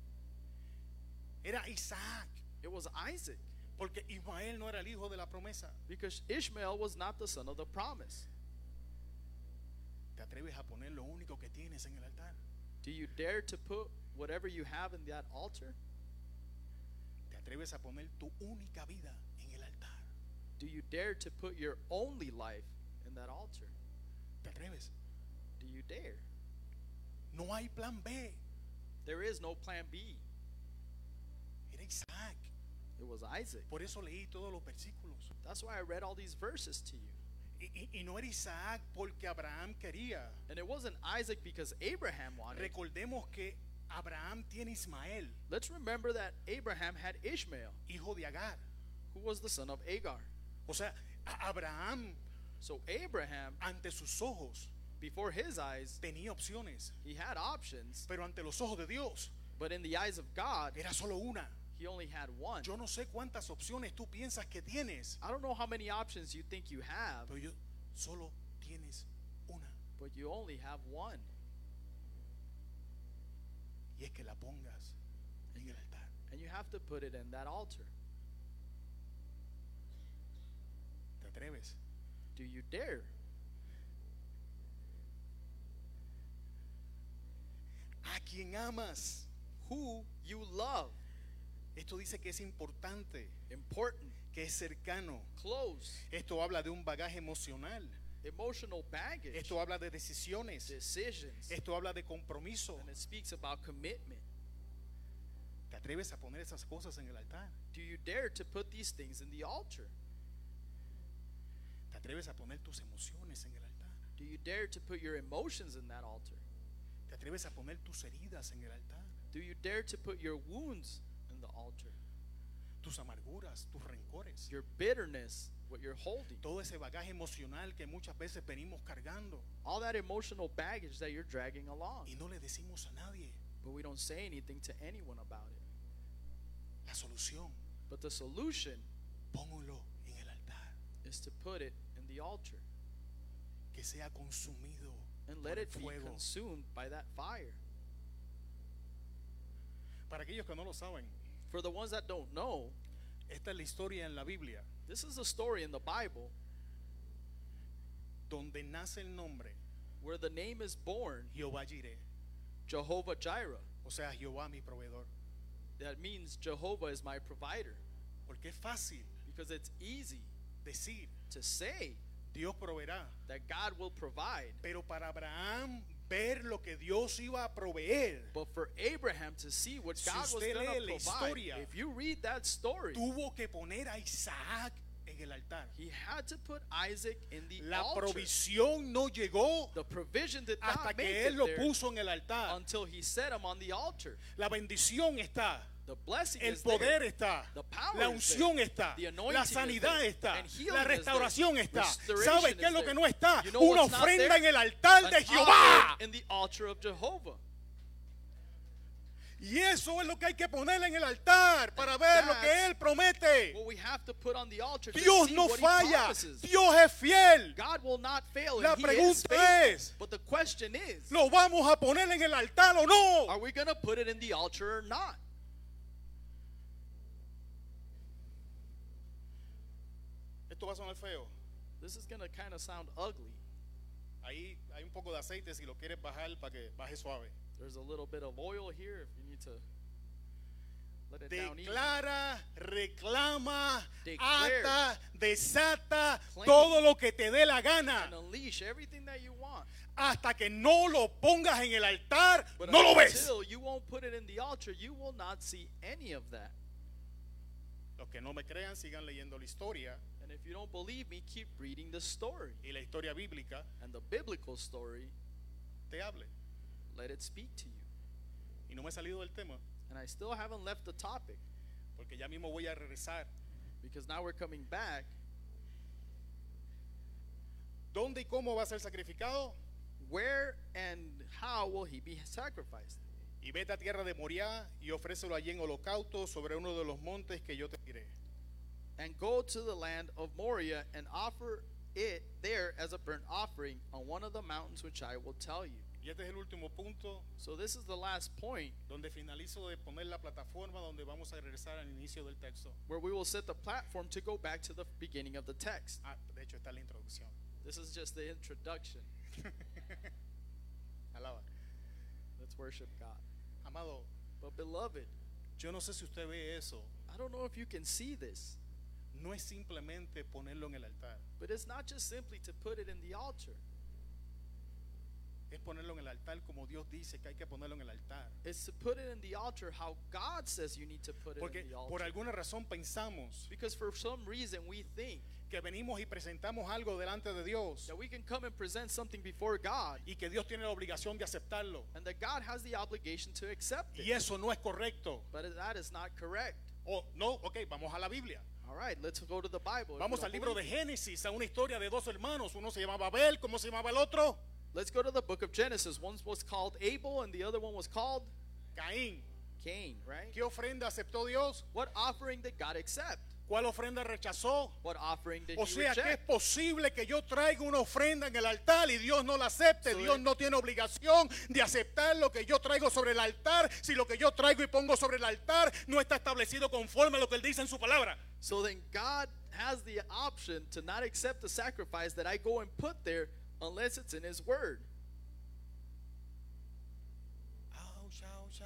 Speaker 1: Era Isaac.
Speaker 2: It was Isaac.
Speaker 1: Porque Ismael no era el hijo de la promesa.
Speaker 2: Because Ishmael was not the son of the promise.
Speaker 1: ¿Te atreves a poner lo único que tienes en el altar?
Speaker 2: Do you dare to put whatever you have in that altar?
Speaker 1: ¿Te atreves a poner tu única vida en el altar?
Speaker 2: Do you dare to put your only life in that altar?
Speaker 1: ¿Te atreves?
Speaker 2: Do you dare?
Speaker 1: No hay plan B.
Speaker 2: There is no plan B.
Speaker 1: Era Isaac.
Speaker 2: It was Isaac.
Speaker 1: Por eso leí todos los versículos.
Speaker 2: That's why I read all these verses to you.
Speaker 1: Y, y- y no era Isaac porque Abraham quería.
Speaker 2: And it wasn't Isaac because Abraham wanted.
Speaker 1: Recordemos que Abraham tiene Ismael,
Speaker 2: Let's remember that Abraham had Ishmael,
Speaker 1: hijo de Agar.
Speaker 2: who was the son of Agar.
Speaker 1: O sea, a- Abraham
Speaker 2: So Abraham,
Speaker 1: ante sus ojos
Speaker 2: before his eyes,
Speaker 1: tenía opciones,
Speaker 2: he had options,
Speaker 1: pero ante los ojos de Dios
Speaker 2: but in the eyes of God,
Speaker 1: era solo una.
Speaker 2: he only had one.
Speaker 1: Yo no sé cuántas opciones tú piensas que tienes,
Speaker 2: I don't know how many options you think you have,
Speaker 1: pero yo solo tienes una.
Speaker 2: but you only have one.
Speaker 1: Y es que la pongas en el altar.
Speaker 2: And you have to put it in that altar.
Speaker 1: ¿Te atreves?
Speaker 2: Do you dare?
Speaker 1: A quien amas.
Speaker 2: Who you love.
Speaker 1: Esto dice que es importante,
Speaker 2: Important.
Speaker 1: que es cercano.
Speaker 2: Close.
Speaker 1: Esto habla de un bagaje emocional.
Speaker 2: Emotional baggage.
Speaker 1: Esto habla de decisiones.
Speaker 2: Decisions.
Speaker 1: Esto habla de compromiso.
Speaker 2: And it speaks about commitment.
Speaker 1: ¿Te atreves a poner esas cosas en el altar?
Speaker 2: Do you dare to put these things in the altar?
Speaker 1: ¿Te atreves a poner tus emociones en el altar?
Speaker 2: Do you dare to put your emotions in that altar?
Speaker 1: ¿Te atreves a poner tus heridas en el altar?
Speaker 2: Do you dare to put your wounds in the altar?
Speaker 1: Tus amarguras, tus rencores.
Speaker 2: Your bitterness, what you're holding.
Speaker 1: Todo ese bagaje emocional que muchas veces venimos cargando
Speaker 2: All that emotional baggage that you're dragging along.
Speaker 1: y no le decimos a nadie.
Speaker 2: But we don't say anything to anyone about it.
Speaker 1: La solución,
Speaker 2: But the solution
Speaker 1: póngalo en el altar.
Speaker 2: is to put it in the altar
Speaker 1: Que sea consumido
Speaker 2: and
Speaker 1: por
Speaker 2: let
Speaker 1: el
Speaker 2: it be
Speaker 1: fuego.
Speaker 2: consumed by that fire.
Speaker 1: Para aquellos que no lo saben,
Speaker 2: For the ones that don't know,
Speaker 1: esta es la historia en la Biblia
Speaker 2: this is a story in the Bible
Speaker 1: donde nace el nombre
Speaker 2: where the name is born
Speaker 1: Jehová Jireh,
Speaker 2: Jehovah Jireh.
Speaker 1: o sea, Jehová mi proveedor.
Speaker 2: That means Jehovah is my provider.
Speaker 1: Porque es fácil
Speaker 2: Because it's easy
Speaker 1: decir,
Speaker 2: to say
Speaker 1: Dios proveerá,
Speaker 2: that God will provide.
Speaker 1: pero para Abraham ver lo que Dios iba a proveer,
Speaker 2: But for Abraham to see what
Speaker 1: Si
Speaker 2: God was
Speaker 1: usted
Speaker 2: going
Speaker 1: lee
Speaker 2: to
Speaker 1: la
Speaker 2: provide,
Speaker 1: historia,
Speaker 2: if you read that story,
Speaker 1: tuvo que poner a Isaac en el altar.
Speaker 2: he had to put Isaac in the
Speaker 1: La
Speaker 2: altar.
Speaker 1: provisión no llegó
Speaker 2: The provision did
Speaker 1: hasta
Speaker 2: not make
Speaker 1: que él
Speaker 2: it
Speaker 1: lo
Speaker 2: there
Speaker 1: puso en el altar.
Speaker 2: until he set him on the altar.
Speaker 1: La bendición está,
Speaker 2: The blessing
Speaker 1: el
Speaker 2: is
Speaker 1: poder
Speaker 2: there.
Speaker 1: está,
Speaker 2: The power
Speaker 1: la
Speaker 2: is
Speaker 1: unción
Speaker 2: there.
Speaker 1: está,
Speaker 2: The anointing
Speaker 1: la
Speaker 2: is
Speaker 1: sanidad
Speaker 2: there.
Speaker 1: está,
Speaker 2: And healing
Speaker 1: la
Speaker 2: is there.
Speaker 1: restauración está.
Speaker 2: Restoration
Speaker 1: ¿Sabes
Speaker 2: is
Speaker 1: qué es lo que
Speaker 2: there.
Speaker 1: no está?
Speaker 2: You know
Speaker 1: Una
Speaker 2: what's not
Speaker 1: ofrenda
Speaker 2: there?
Speaker 1: en el altar de
Speaker 2: An
Speaker 1: Jehová.
Speaker 2: offering in the altar of Jehovah.
Speaker 1: Y eso es lo que hay que poner en el altar para ver lo que
Speaker 2: that's
Speaker 1: Él promete.
Speaker 2: What we have to put on the altar to
Speaker 1: Dios
Speaker 2: see
Speaker 1: no
Speaker 2: what he
Speaker 1: falla,
Speaker 2: promises.
Speaker 1: Dios es fiel.
Speaker 2: God will not fail,
Speaker 1: La
Speaker 2: and he is
Speaker 1: pregunta
Speaker 2: faithful.
Speaker 1: es,
Speaker 2: But the question is,
Speaker 1: ¿Lo vamos a poner en el altar o no?
Speaker 2: are we going to put it in the altar or not?
Speaker 1: Esto va a sonar feo.
Speaker 2: This is going to kind of sound ugly.
Speaker 1: Ahí hay un poco de aceite si lo quieres bajar para que baje suave.
Speaker 2: There's a little bit of oil here if you need to let it down easy.
Speaker 1: Declara, reclama,
Speaker 2: Declare,
Speaker 1: ata, desata
Speaker 2: claim,
Speaker 1: todo lo que te dé la gana.
Speaker 2: And unleash everything that you want.
Speaker 1: Hasta que no lo pongas en el altar,
Speaker 2: But
Speaker 1: no lo ves.
Speaker 2: until you won't put it in the altar, you will not see any of that.
Speaker 1: Los que no me crean, sigan leyendo la historia.
Speaker 2: And And if you don't believe me, keep reading the story.
Speaker 1: y la historia bíblica
Speaker 2: And the biblical story,
Speaker 1: te hable.
Speaker 2: let it speak to you.
Speaker 1: Y no me he salido del tema,
Speaker 2: And I still haven't left the topic
Speaker 1: porque ya mismo voy a regresar.
Speaker 2: because now we're coming back.
Speaker 1: ¿Dónde y cómo va a ser sacrificado?
Speaker 2: Where and how will he be sacrificed?
Speaker 1: Y vete a tierra de Moriah y ofrécelo allí en holocausto sobre uno de los montes que yo te diré.
Speaker 2: And go to the land of Moriah and offer it there as a burnt offering on one of the mountains which I will tell you.
Speaker 1: Y este es el último punto
Speaker 2: So this is the last point
Speaker 1: donde finalizo de poner la plataforma donde vamos a regresar al inicio del texto.
Speaker 2: where we will set the platform to go back to the beginning of the text.
Speaker 1: Ah, de hecho está la introducción.
Speaker 2: This is just the introduction.
Speaker 1: Alaba.
Speaker 2: Let's worship God.
Speaker 1: Amado,
Speaker 2: But beloved,
Speaker 1: yo no sé si usted ve eso.
Speaker 2: I don't know if you can see this,
Speaker 1: No es simplemente ponerlo en el altar.
Speaker 2: but it's not just simply to put it in the altar.
Speaker 1: Es ponerlo en el altar como Dios dice que hay que ponerlo en el altar.
Speaker 2: It's to put it in the altar how God says you need to put it
Speaker 1: Porque
Speaker 2: in the altar.
Speaker 1: por alguna razón pensamos
Speaker 2: Because for some reason we think
Speaker 1: que venimos y presentamos algo delante de Dios
Speaker 2: that we can come and present something before God
Speaker 1: y que Dios tiene la obligación de aceptarlo.
Speaker 2: and that God has the obligation to accept it.
Speaker 1: Y eso no es correcto.
Speaker 2: But that is not correct.
Speaker 1: O no, ok, vamos a la Biblia.
Speaker 2: All right, let's go to the Bible. If you
Speaker 1: Vamos
Speaker 2: don't
Speaker 1: al libro de
Speaker 2: believe me.
Speaker 1: Génesis, a una historia de dos hermanos. Uno se llamaba Abel, ¿cómo se llamaba el otro?
Speaker 2: Let's go to the book of Genesis. One was called Abel and the other one was called
Speaker 1: Caín.
Speaker 2: Cain, right?
Speaker 1: ¿Qué ofrenda aceptó Dios?
Speaker 2: What offering did God accept?
Speaker 1: ¿Cuál ofrenda rechazó?
Speaker 2: What offering did
Speaker 1: O
Speaker 2: he
Speaker 1: sea que es
Speaker 2: reject?
Speaker 1: posible que yo traiga una ofrenda en el altar y Dios no la acepte.
Speaker 2: So
Speaker 1: Dios
Speaker 2: it-
Speaker 1: no tiene obligación de aceptar lo que yo traigo sobre el altar. Si lo que yo traigo y pongo sobre el altar no está establecido conforme a lo que Él dice en su palabra.
Speaker 2: So then God has the option to not accept the sacrifice that I go and put there unless it's in his word.
Speaker 1: Ouch, ouch, ouch.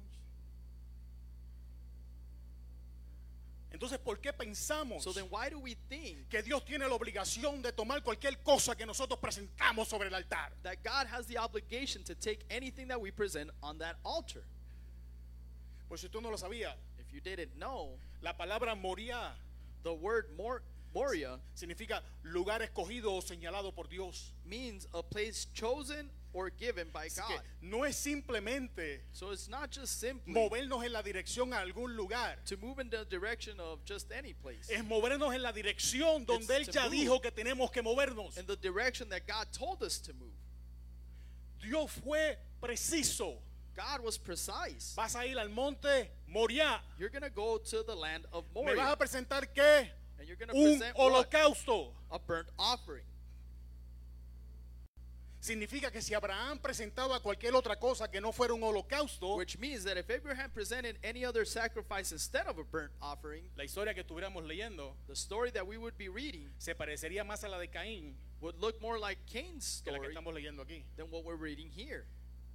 Speaker 1: Entonces, ¿por qué pensamos
Speaker 2: So then why do we think
Speaker 1: que Dios tiene la obligación de tomar cualquier cosa que nosotros presentamos sobre el altar?
Speaker 2: that God has the obligation to take anything that we present on that altar?
Speaker 1: Pues si tú no lo sabías,
Speaker 2: If you didn't know,
Speaker 1: la palabra Moriah
Speaker 2: the word Mor- Moriah
Speaker 1: significa lugar escogido o señalado por Dios.
Speaker 2: means a place chosen or given by
Speaker 1: Así que
Speaker 2: God.
Speaker 1: no es simplemente
Speaker 2: So it's not just simply
Speaker 1: movernos en la dirección a algún lugar.
Speaker 2: to move in the direction of just any place.
Speaker 1: Es movernos en la dirección donde Él
Speaker 2: It's to
Speaker 1: ya
Speaker 2: move.
Speaker 1: dijo que tenemos que movernos.
Speaker 2: In the direction that God told us to move.
Speaker 1: Dios fue preciso.
Speaker 2: God was precise.
Speaker 1: Vas a ir al monte Moriah.
Speaker 2: You're going to go to the land of
Speaker 1: ¿Me vas
Speaker 2: Moriah
Speaker 1: a presentar qué?
Speaker 2: and you're going to
Speaker 1: Un
Speaker 2: present what?
Speaker 1: holocausto.
Speaker 2: A burnt offering.
Speaker 1: Significa que si Abraham presentaba cualquier otra cosa que no fuera un holocausto,
Speaker 2: Which means that if Abraham presented any other sacrifice instead of a burnt offering,
Speaker 1: la historia que estuviéramos leyendo
Speaker 2: the story that we would be reading
Speaker 1: se parecería más a la de Caín
Speaker 2: would look more like Cain's
Speaker 1: que la que
Speaker 2: story
Speaker 1: estamos leyendo aquí.
Speaker 2: than what we're reading here.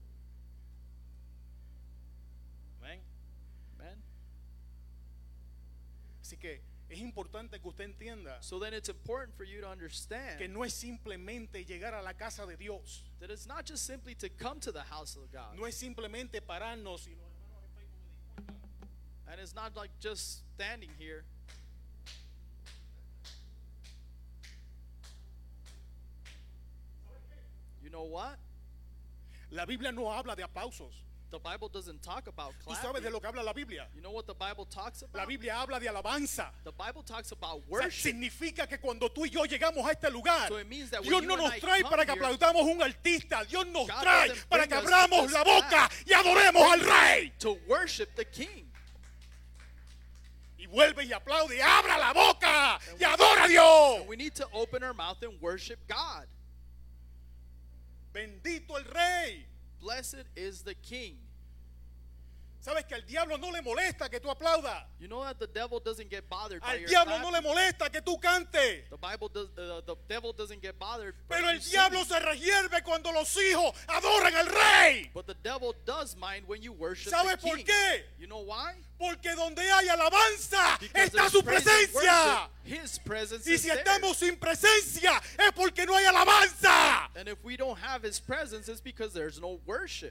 Speaker 1: ¿Ven?
Speaker 2: Amen?
Speaker 1: Así que es importante que usted entienda
Speaker 2: So then it's important for you to understand
Speaker 1: que no es simplemente llegar a la casa de Dios.
Speaker 2: that it's not just simply to come to the house of God.
Speaker 1: No es simplemente pararnos y los hermanos en Facebook me disculpan.
Speaker 2: And it's not like just standing here. You know what?
Speaker 1: La Biblia no habla de aplausos.
Speaker 2: The Bible doesn't talk about
Speaker 1: ¿Tú sabes
Speaker 2: clapping.
Speaker 1: de lo que habla la Biblia?
Speaker 2: You know what the Bible talks
Speaker 1: La
Speaker 2: about?
Speaker 1: Biblia habla de alabanza.
Speaker 2: The Bible talks about
Speaker 1: O sea,
Speaker 2: worship.
Speaker 1: significa que cuando tú y yo llegamos a este lugar,
Speaker 2: So it means that when
Speaker 1: Dios
Speaker 2: you
Speaker 1: no
Speaker 2: and
Speaker 1: nos
Speaker 2: I
Speaker 1: trae
Speaker 2: come
Speaker 1: para que
Speaker 2: here,
Speaker 1: aplaudamos a un artista. Dios nos
Speaker 2: God
Speaker 1: trae
Speaker 2: doesn't
Speaker 1: para
Speaker 2: bring
Speaker 1: que
Speaker 2: us to
Speaker 1: abramos
Speaker 2: this
Speaker 1: la boca y adoremos al Rey.
Speaker 2: to worship the King.
Speaker 1: Y vuelve y aplaude y abra la boca y adora a Dios.
Speaker 2: And we need to open our mouth and worship God.
Speaker 1: Bendito el Rey.
Speaker 2: Blessed is the King.
Speaker 1: ¿Sabes que al diablo no le molesta que tú aplaudas?
Speaker 2: You know that the devil doesn't get bothered by
Speaker 1: Al
Speaker 2: your
Speaker 1: diablo no le
Speaker 2: clapping.
Speaker 1: molesta que tú cantes.
Speaker 2: The Bible does. Uh, the devil doesn't get bothered. by
Speaker 1: Pero
Speaker 2: you
Speaker 1: el diablo
Speaker 2: singing.
Speaker 1: se rehierve cuando los hijos adoran al Rey.
Speaker 2: But the devil does mind when you worship
Speaker 1: ¿Sabe
Speaker 2: the
Speaker 1: por
Speaker 2: King.
Speaker 1: qué?
Speaker 2: You know why?
Speaker 1: Porque donde hay alabanza
Speaker 2: Because
Speaker 1: está
Speaker 2: there's
Speaker 1: su
Speaker 2: praise and
Speaker 1: presencia.
Speaker 2: worship. His presence
Speaker 1: Y
Speaker 2: is
Speaker 1: si
Speaker 2: there.
Speaker 1: estamos sin presencia es porque no hay alabanza.
Speaker 2: And if we don't have His presence, it's because there's no worship.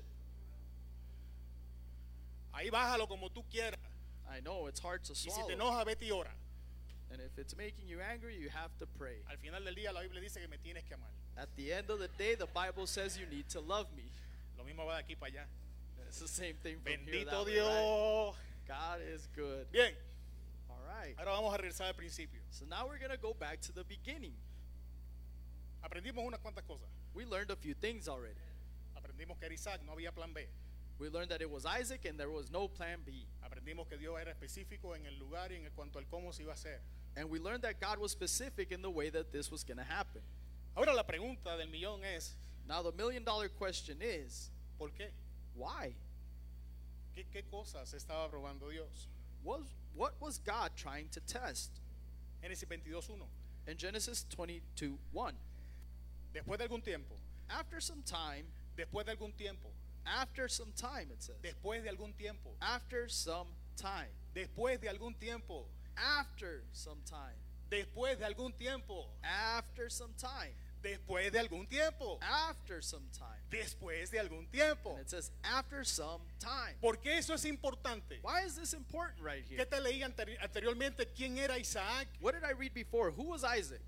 Speaker 1: Ahí bájalo como tú quieras.
Speaker 2: I know it's hard to
Speaker 1: Y si
Speaker 2: swallow.
Speaker 1: te enoja, vete y ora.
Speaker 2: And if it's making you angry, you have to pray.
Speaker 1: Al final del día la Biblia dice que me tienes que amar.
Speaker 2: At the end of the day, the Bible says you need to love me.
Speaker 1: Lo mismo va de aquí para allá.
Speaker 2: It's the same thing from here
Speaker 1: Bendito
Speaker 2: that way, right?
Speaker 1: Dios.
Speaker 2: God is good.
Speaker 1: Bien,
Speaker 2: All right.
Speaker 1: ahora vamos a regresar al principio.
Speaker 2: So now we're going to go back to the beginning.
Speaker 1: Aprendimos unas cuantas cosas.
Speaker 2: We learned a few things already.
Speaker 1: Aprendimos que era Isaac, no había plan B.
Speaker 2: We learned that it was Isaac and there was no plan B.
Speaker 1: Aprendimos que Dios era específico en el lugar y en cuanto al cómo se iba a hacer.
Speaker 2: And we learned that God was specific in the way that this was going to happen.
Speaker 1: Ahora la pregunta del millón es,
Speaker 2: Now the million dollar question is,
Speaker 1: ¿por qué?
Speaker 2: why?
Speaker 1: ¿Qué, qué cosas estaba probando Dios?
Speaker 2: Was, what was God trying to test?
Speaker 1: Génesis veintidós uno.
Speaker 2: In Genesis twenty-two one,
Speaker 1: Después de algún tiempo,
Speaker 2: after some time,
Speaker 1: después de algún tiempo,
Speaker 2: after some time it says,
Speaker 1: después de algún tiempo,
Speaker 2: after some time,
Speaker 1: después de algún tiempo,
Speaker 2: after some time,
Speaker 1: después de algún tiempo,
Speaker 2: after some time,
Speaker 1: después de algún tiempo,
Speaker 2: after some time.
Speaker 1: después de algún tiempo.
Speaker 2: And it says after some time.
Speaker 1: ¿Por qué eso es importante?
Speaker 2: Why is this important right
Speaker 1: ¿Qué
Speaker 2: here?
Speaker 1: te leí anteri- anteriormente? ¿Quién era Isaac?
Speaker 2: What did I read before? Who was Isaac?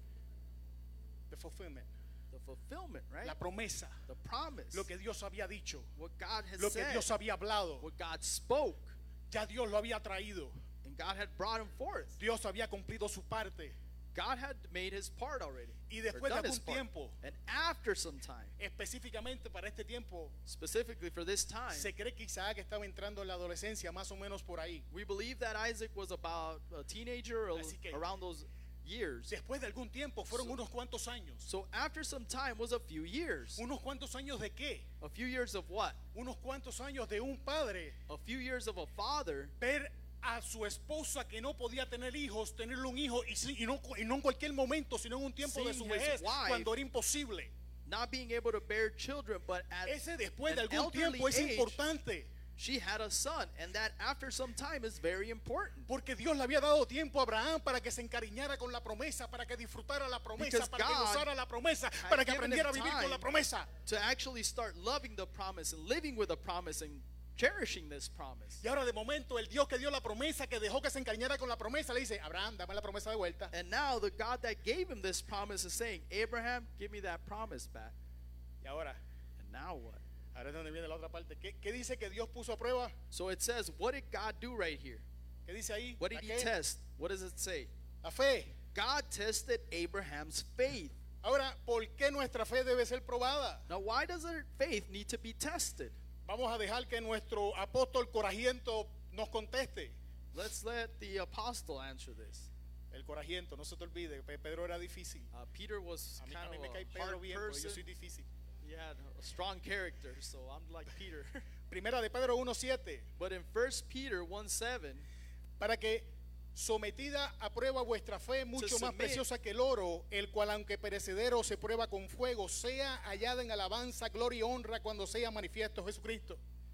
Speaker 1: The fulfillment,
Speaker 2: The fulfillment, right?
Speaker 1: la promesa,
Speaker 2: The promise.
Speaker 1: lo que Dios había dicho,
Speaker 2: What God had
Speaker 1: lo que
Speaker 2: said.
Speaker 1: Dios había hablado.
Speaker 2: What God spoke.
Speaker 1: Ya Dios lo había traído.
Speaker 2: And God had brought him forth.
Speaker 1: Dios había cumplido su parte.
Speaker 2: God had made his part already.
Speaker 1: Y
Speaker 2: or
Speaker 1: después de
Speaker 2: done his
Speaker 1: algún
Speaker 2: part.
Speaker 1: tiempo,
Speaker 2: And after some time,
Speaker 1: específicamente para este tiempo,
Speaker 2: specifically for this time,
Speaker 1: se cree que Isaac estaba entrando en la adolescencia, más o menos por ahí.
Speaker 2: we believe that Isaac was about a teenager or
Speaker 1: Así que-
Speaker 2: around those years.
Speaker 1: Después de algún tiempo, fueron
Speaker 2: So-
Speaker 1: unos cuantos años.
Speaker 2: So after some time was a few years.
Speaker 1: ¿Unos cuantos años de qué?
Speaker 2: A few years of what?
Speaker 1: Unos cuantos años de un padre
Speaker 2: A few years of a father
Speaker 1: ver a su esposa que no podía tener hijos, tenerle un hijo y, sí- y no, y no en cualquier momento, sino en un tiempo de su
Speaker 2: Seeing his
Speaker 1: vejez,
Speaker 2: wife
Speaker 1: cuando era imposible.
Speaker 2: not being able to bear children, but at
Speaker 1: Ese después de
Speaker 2: an
Speaker 1: algún
Speaker 2: elderly
Speaker 1: tiempo es
Speaker 2: age,
Speaker 1: importante,
Speaker 2: she had a son, and that after some time is very important.
Speaker 1: porque Dios le había dado tiempo a Abraham para que se encariñara con la promesa, para que disfrutara la promesa,
Speaker 2: Because
Speaker 1: para que
Speaker 2: God
Speaker 1: gozara la promesa,
Speaker 2: had
Speaker 1: para que
Speaker 2: given
Speaker 1: aprendiera a
Speaker 2: him
Speaker 1: vivir con
Speaker 2: time
Speaker 1: la promesa.
Speaker 2: To actually start loving the promise and living with the promise and cherishing this promise.
Speaker 1: Y ahora de momento el Dios que dio la promesa, que dejó que se encariñara con la promesa, le dice, Abraham, dame la promesa de vuelta.
Speaker 2: And now the God that gave him this promise is saying, Abraham, give me that promise back.
Speaker 1: Y ahora,
Speaker 2: And now what?
Speaker 1: ahora es donde viene la otra parte. ¿Qué, qué dice que Dios puso a prueba?
Speaker 2: So it says, what did God do right here?
Speaker 1: ¿Qué dice ahí?
Speaker 2: What did
Speaker 1: ¿La
Speaker 2: he
Speaker 1: qué?
Speaker 2: test? What does it say?
Speaker 1: La fe.
Speaker 2: God tested Abraham's faith.
Speaker 1: Ahora, ¿por qué nuestra fe debe ser probada?
Speaker 2: Now, why does our faith need to be tested?
Speaker 1: Vamos a dejar que nuestro apóstol corajiento nos conteste.
Speaker 2: Let's let the apostle answer this.
Speaker 1: El corajiento, no se te olvide, Pe- Pedro era difícil.
Speaker 2: Uh, Peter was
Speaker 1: A mí,
Speaker 2: kind
Speaker 1: a mí me
Speaker 2: of
Speaker 1: cae
Speaker 2: a
Speaker 1: Pedro
Speaker 2: hard
Speaker 1: bien, porque yo
Speaker 2: person.
Speaker 1: soy difícil.
Speaker 2: He had a strong character, so I'm like Peter.
Speaker 1: Primera de Pedro uno siete.
Speaker 2: But in First Peter one seven,
Speaker 1: Para que sometida a prueba vuestra fe, mucho más
Speaker 2: submit.
Speaker 1: preciosa que el oro, el cual aunque perecedero se prueba con fuego, sea hallada en alabanza, gloria y honra cuando sea manifiesto Jesucristo.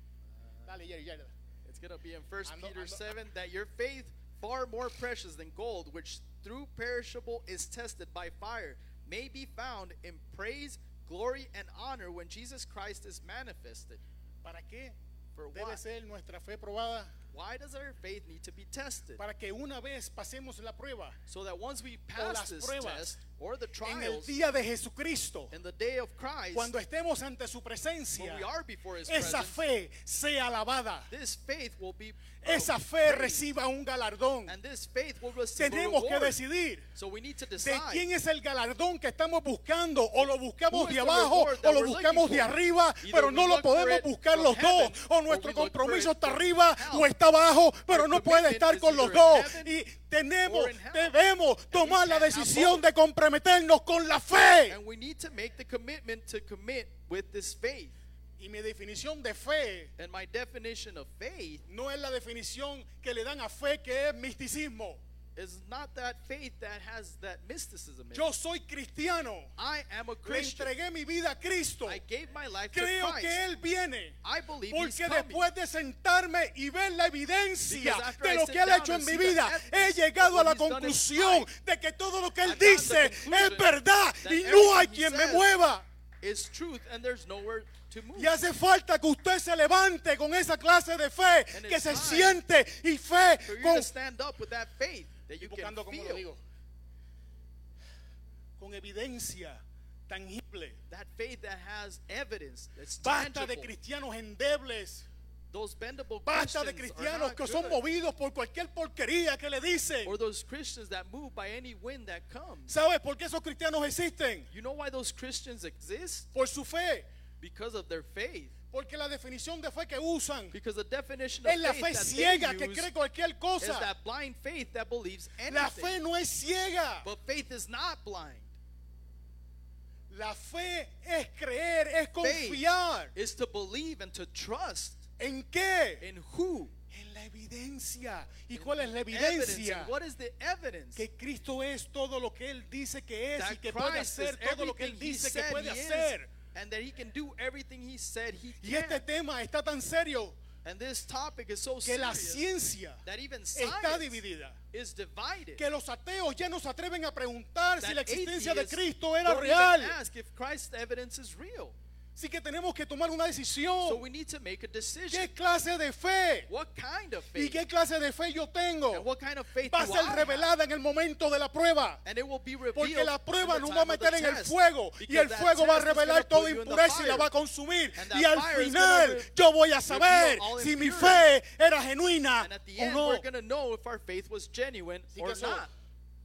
Speaker 1: Dale, Jerry, Jerry.
Speaker 2: it's going to be in First
Speaker 1: Ando-
Speaker 2: Peter
Speaker 1: ando-
Speaker 2: seven, that your faith, far more precious than gold, which through perishable is tested by fire, may be found in praise, glory, and honor when Jesus Christ is manifested.
Speaker 1: ¿Para qué
Speaker 2: For
Speaker 1: debe
Speaker 2: what?
Speaker 1: ser nuestra fe probada?
Speaker 2: Why does our faith need to be tested?
Speaker 1: Para que una vez pasemos la prueba
Speaker 2: So that once we
Speaker 1: las
Speaker 2: pass this
Speaker 1: pruebas
Speaker 2: test or the
Speaker 1: en el
Speaker 2: trials
Speaker 1: día de Jesucristo,
Speaker 2: in the day of Christ,
Speaker 1: cuando estemos ante su
Speaker 2: when
Speaker 1: presencia,
Speaker 2: we are before His
Speaker 1: esa
Speaker 2: presence,
Speaker 1: fe sea alabada,
Speaker 2: this faith will be uh,
Speaker 1: esa fe
Speaker 2: praised,
Speaker 1: reciba un galardón.
Speaker 2: and this faith will receive a
Speaker 1: Tenemos que
Speaker 2: reward.
Speaker 1: decidir
Speaker 2: So we need to
Speaker 1: de
Speaker 2: decide
Speaker 1: quién es el galardón que estamos buscando, o lo buscamos
Speaker 2: Who is
Speaker 1: de
Speaker 2: the
Speaker 1: abajo
Speaker 2: reward
Speaker 1: o
Speaker 2: that
Speaker 1: lo
Speaker 2: we're
Speaker 1: buscamos
Speaker 2: looking
Speaker 1: de
Speaker 2: for.
Speaker 1: arriba,
Speaker 2: Either
Speaker 1: pero
Speaker 2: we
Speaker 1: no lo
Speaker 2: look for
Speaker 1: podemos
Speaker 2: it
Speaker 1: buscar
Speaker 2: from
Speaker 1: los
Speaker 2: heaven,
Speaker 1: dos, o
Speaker 2: or
Speaker 1: nuestro
Speaker 2: we look for
Speaker 1: compromiso
Speaker 2: it
Speaker 1: está
Speaker 2: from
Speaker 1: arriba
Speaker 2: hell.
Speaker 1: o está abajo, pero
Speaker 2: Our
Speaker 1: no puede
Speaker 2: commitment
Speaker 1: estar
Speaker 2: is
Speaker 1: con los
Speaker 2: either in
Speaker 1: dos.
Speaker 2: heaven
Speaker 1: Y tenemos,
Speaker 2: or in hell.
Speaker 1: debemos
Speaker 2: And we
Speaker 1: tomar la
Speaker 2: can't have
Speaker 1: decisión
Speaker 2: both.
Speaker 1: de comprometernos con la fe.
Speaker 2: And we need to make the commitment to commit with this faith.
Speaker 1: Y mi definición de fe
Speaker 2: And my definition of faith
Speaker 1: no es la definición que le dan a fe, que es misticismo.
Speaker 2: is not that faith that has that mysticism in
Speaker 1: Yo
Speaker 2: it.
Speaker 1: soy cristiano.
Speaker 2: I am a
Speaker 1: Le
Speaker 2: Christian.
Speaker 1: entregué mi vida a Cristo.
Speaker 2: I gave my life to
Speaker 1: Creo
Speaker 2: Christ.
Speaker 1: que Él viene.
Speaker 2: I believe He's
Speaker 1: Porque
Speaker 2: coming.
Speaker 1: después de sentarme y ver la evidencia
Speaker 2: Because after
Speaker 1: de
Speaker 2: I
Speaker 1: lo
Speaker 2: sit
Speaker 1: que Él ha
Speaker 2: down
Speaker 1: hecho en
Speaker 2: and
Speaker 1: mi
Speaker 2: see the
Speaker 1: vida, he
Speaker 2: evidence
Speaker 1: llegado
Speaker 2: of
Speaker 1: a la
Speaker 2: what He's done in
Speaker 1: conclusión
Speaker 2: life,
Speaker 1: de que todo lo que Él
Speaker 2: I've gotten
Speaker 1: dice
Speaker 2: the
Speaker 1: es
Speaker 2: conclusion
Speaker 1: verdad
Speaker 2: that
Speaker 1: y no hay
Speaker 2: everything He
Speaker 1: quien me
Speaker 2: says
Speaker 1: mueva.
Speaker 2: is truth, and there's nowhere to move.
Speaker 1: Y hace falta que usted se levante con esa clase de fe,
Speaker 2: And
Speaker 1: que
Speaker 2: it's
Speaker 1: se
Speaker 2: time
Speaker 1: siente y fe
Speaker 2: For you
Speaker 1: con
Speaker 2: to stand up with that faith, that that you
Speaker 1: Estoy
Speaker 2: can
Speaker 1: buscando cómo lo
Speaker 2: feel.
Speaker 1: digo. Con evidencia tangible.
Speaker 2: That faith that has evidence, that's
Speaker 1: Basta de
Speaker 2: tangible.
Speaker 1: cristianos endebles.
Speaker 2: Those bendable
Speaker 1: Basta de
Speaker 2: Christians are
Speaker 1: cristianos
Speaker 2: not
Speaker 1: que son
Speaker 2: good.
Speaker 1: movidos por cualquier porquería que le dicen.
Speaker 2: Or those Christians that move by any wind that comes.
Speaker 1: ¿Sabes por qué esos cristianos existen?
Speaker 2: You know why those Christians exist?
Speaker 1: Por su fe.
Speaker 2: Because of their faith.
Speaker 1: Porque la definición de fe que usan
Speaker 2: Because the definition of
Speaker 1: es la
Speaker 2: faith
Speaker 1: fe
Speaker 2: that
Speaker 1: ciega
Speaker 2: they
Speaker 1: que
Speaker 2: use
Speaker 1: cree cualquier
Speaker 2: is
Speaker 1: cosa.
Speaker 2: that blind faith that believes
Speaker 1: La fe
Speaker 2: anything.
Speaker 1: no es ciega.
Speaker 2: But faith is not blind.
Speaker 1: La fe es creer, es
Speaker 2: Faith
Speaker 1: confiar.
Speaker 2: is to believe and to trust.
Speaker 1: ¿En qué?
Speaker 2: In who?
Speaker 1: En la evidencia. ¿Y
Speaker 2: In
Speaker 1: cuál es la
Speaker 2: evidence.
Speaker 1: evidencia?
Speaker 2: And what is the evidence?
Speaker 1: Que Cristo es todo lo que Él dice que es y
Speaker 2: That
Speaker 1: que puede
Speaker 2: Christ
Speaker 1: hacer
Speaker 2: is
Speaker 1: todo lo que Él
Speaker 2: everything he
Speaker 1: dice que
Speaker 2: said
Speaker 1: puede
Speaker 2: he is,
Speaker 1: hacer.
Speaker 2: and that he can do everything he said he
Speaker 1: Y este
Speaker 2: can.
Speaker 1: tema está tan serio
Speaker 2: And this topic is so
Speaker 1: que la
Speaker 2: serious
Speaker 1: ciencia
Speaker 2: that even
Speaker 1: está
Speaker 2: science
Speaker 1: dividida.
Speaker 2: is divided.
Speaker 1: Que los ateos ya no se atreven a preguntar si
Speaker 2: That
Speaker 1: la existencia de
Speaker 2: atheists
Speaker 1: Cristo era
Speaker 2: don't
Speaker 1: real.
Speaker 2: even ask if Christ's evidence is real.
Speaker 1: Así que tenemos que tomar una
Speaker 2: So
Speaker 1: decisión.
Speaker 2: we need to make a decision.
Speaker 1: ¿Qué clase de fe?
Speaker 2: What kind of
Speaker 1: ¿Y
Speaker 2: faith?
Speaker 1: qué clase de fe yo tengo?
Speaker 2: And what kind of faith
Speaker 1: Va a
Speaker 2: do
Speaker 1: ser
Speaker 2: I have?
Speaker 1: revelada en el momento de la prueba.
Speaker 2: And it will be revealed
Speaker 1: Porque la
Speaker 2: in
Speaker 1: prueba
Speaker 2: the
Speaker 1: nos
Speaker 2: time
Speaker 1: va a
Speaker 2: of the
Speaker 1: meter en el
Speaker 2: test.
Speaker 1: fuego y
Speaker 2: Because
Speaker 1: el
Speaker 2: that
Speaker 1: fuego va a
Speaker 2: test is gonna
Speaker 1: revelar
Speaker 2: put
Speaker 1: toda
Speaker 2: you in the
Speaker 1: impureza y la
Speaker 2: fire.
Speaker 1: va a consumir.
Speaker 2: And that
Speaker 1: Y al
Speaker 2: fire is
Speaker 1: final
Speaker 2: gonna re-
Speaker 1: yo voy a saber
Speaker 2: reveal all
Speaker 1: si mi
Speaker 2: impurity.
Speaker 1: fe era genuina
Speaker 2: And at the
Speaker 1: o
Speaker 2: end,
Speaker 1: no.
Speaker 2: we're going to know if our faith was genuine
Speaker 1: Así
Speaker 2: or
Speaker 1: que eso-
Speaker 2: not.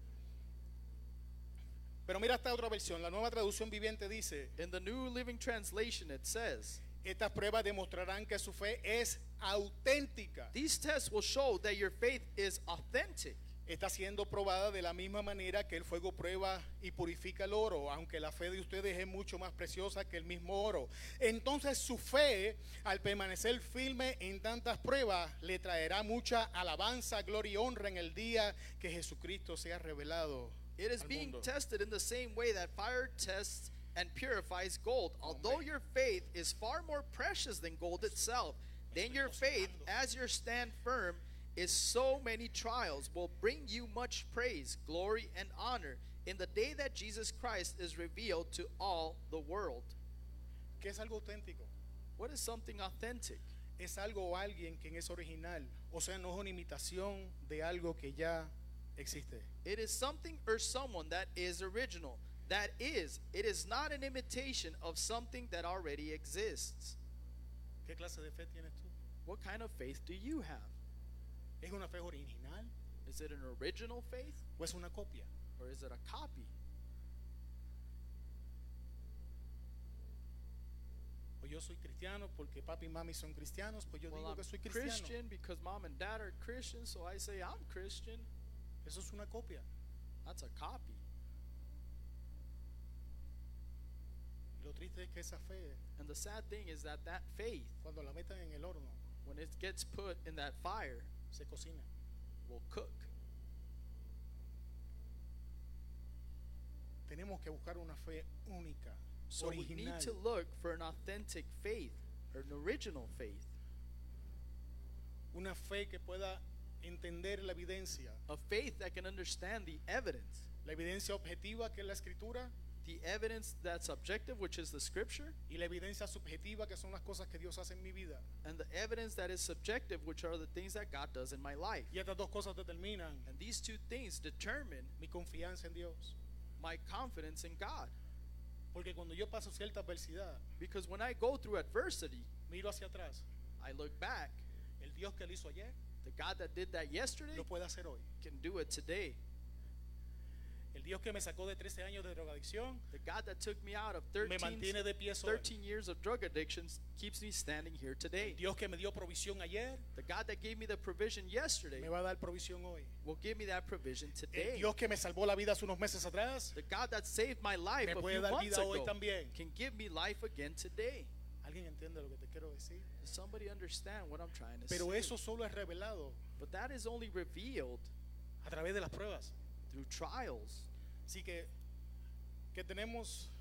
Speaker 1: Pero mira esta otra versión, la nueva traducción viviente dice,
Speaker 2: In the New Living Translation, it says,
Speaker 1: estas pruebas demostrarán que su fe es auténtica.
Speaker 2: these tests will show that your faith is authentic.
Speaker 1: Está siendo probada de la misma manera que el fuego prueba y purifica el oro, aunque la fe de ustedes es mucho más preciosa que el mismo oro. Entonces su fe, al permanecer firme en tantas pruebas, le traerá mucha alabanza, gloria y honra en el día que Jesucristo sea revelado
Speaker 2: It is
Speaker 1: al
Speaker 2: being
Speaker 1: mundo.
Speaker 2: tested in the same way that fire tests and purifies gold. Although your faith is far more precious than gold itself, then your faith, as you stand firm, is so many trials will bring you much praise, glory, and honor in the day that Jesus Christ is revealed to all the world.
Speaker 1: ¿Qué es algo auténtico?
Speaker 2: What is something authentic?
Speaker 1: Es algo o alguien quien es original, o sea, no es una imitación de algo que ya existe.
Speaker 2: It is something or someone that is original. That is, it is not an imitation of something that already exists.
Speaker 1: ¿Qué clase de fe tienes tú?
Speaker 2: What kind of faith do you have?
Speaker 1: ¿Es una fe original
Speaker 2: Is it an original faith
Speaker 1: o es una copia?
Speaker 2: or is it a copy?
Speaker 1: O yo soy cristiano porque papi y mami son cristianos, pues yo
Speaker 2: Well,
Speaker 1: digo
Speaker 2: I'm
Speaker 1: que soy cristiano.
Speaker 2: Christian because mom and dad are Christian, so I say I'm Christian.
Speaker 1: Eso es una copia.
Speaker 2: That's a copy.
Speaker 1: Y lo triste es que esa fe,
Speaker 2: And the sad thing is that that faith,
Speaker 1: cuando la metan en el horno,
Speaker 2: when it gets put in that fire,
Speaker 1: se cocina.
Speaker 2: will cook.
Speaker 1: Tenemos que buscar una fe única,
Speaker 2: So we
Speaker 1: original.
Speaker 2: need to look for an authentic faith or an original faith.
Speaker 1: Una fe que pueda entender la evidencia.
Speaker 2: A faith that can understand the evidence.
Speaker 1: La evidencia objetiva que es la escritura
Speaker 2: The evidence that's objective, which is the scripture,
Speaker 1: y la evidencia subjetiva que son las cosas que Dios hace en mi vida.
Speaker 2: and the evidence that is subjective, which are the things that God does in my life.
Speaker 1: Y estas dos cosas determinan
Speaker 2: And these two things determine
Speaker 1: mi confianza en Dios.
Speaker 2: my confidence in God.
Speaker 1: Porque cuando yo paso cierta adversidad,
Speaker 2: Because when I go through adversity,
Speaker 1: miro hacia atrás.
Speaker 2: I look back.
Speaker 1: El Dios que lo hizo ayer
Speaker 2: The God that did that yesterday
Speaker 1: lo puede hacer hoy.
Speaker 2: can do it today.
Speaker 1: El Dios que me sacó de trece años de drogadicción
Speaker 2: The God that took me out of
Speaker 1: me
Speaker 2: thirteen,
Speaker 1: mantiene de pie hoy.
Speaker 2: thirteen years of drug addictions keeps me standing here today.
Speaker 1: El Dios que me dio provisión ayer
Speaker 2: The God that gave me the provision yesterday
Speaker 1: me va a dar provisión hoy.
Speaker 2: will give me that provision
Speaker 1: El
Speaker 2: today.
Speaker 1: Dios que me salvó la vida hace unos meses atrás
Speaker 2: The God that saved my life
Speaker 1: me
Speaker 2: a
Speaker 1: puede
Speaker 2: few
Speaker 1: dar
Speaker 2: months
Speaker 1: vida hoy
Speaker 2: ago
Speaker 1: también.
Speaker 2: can give me life again today.
Speaker 1: ¿Alguien entiende lo que te quiero decir?
Speaker 2: Does somebody understand what I'm trying to
Speaker 1: Pero
Speaker 2: say?
Speaker 1: eso solo es revelado
Speaker 2: But that is only revealed
Speaker 1: a través de las pruebas.
Speaker 2: through trials.
Speaker 1: Así que, que tenemos,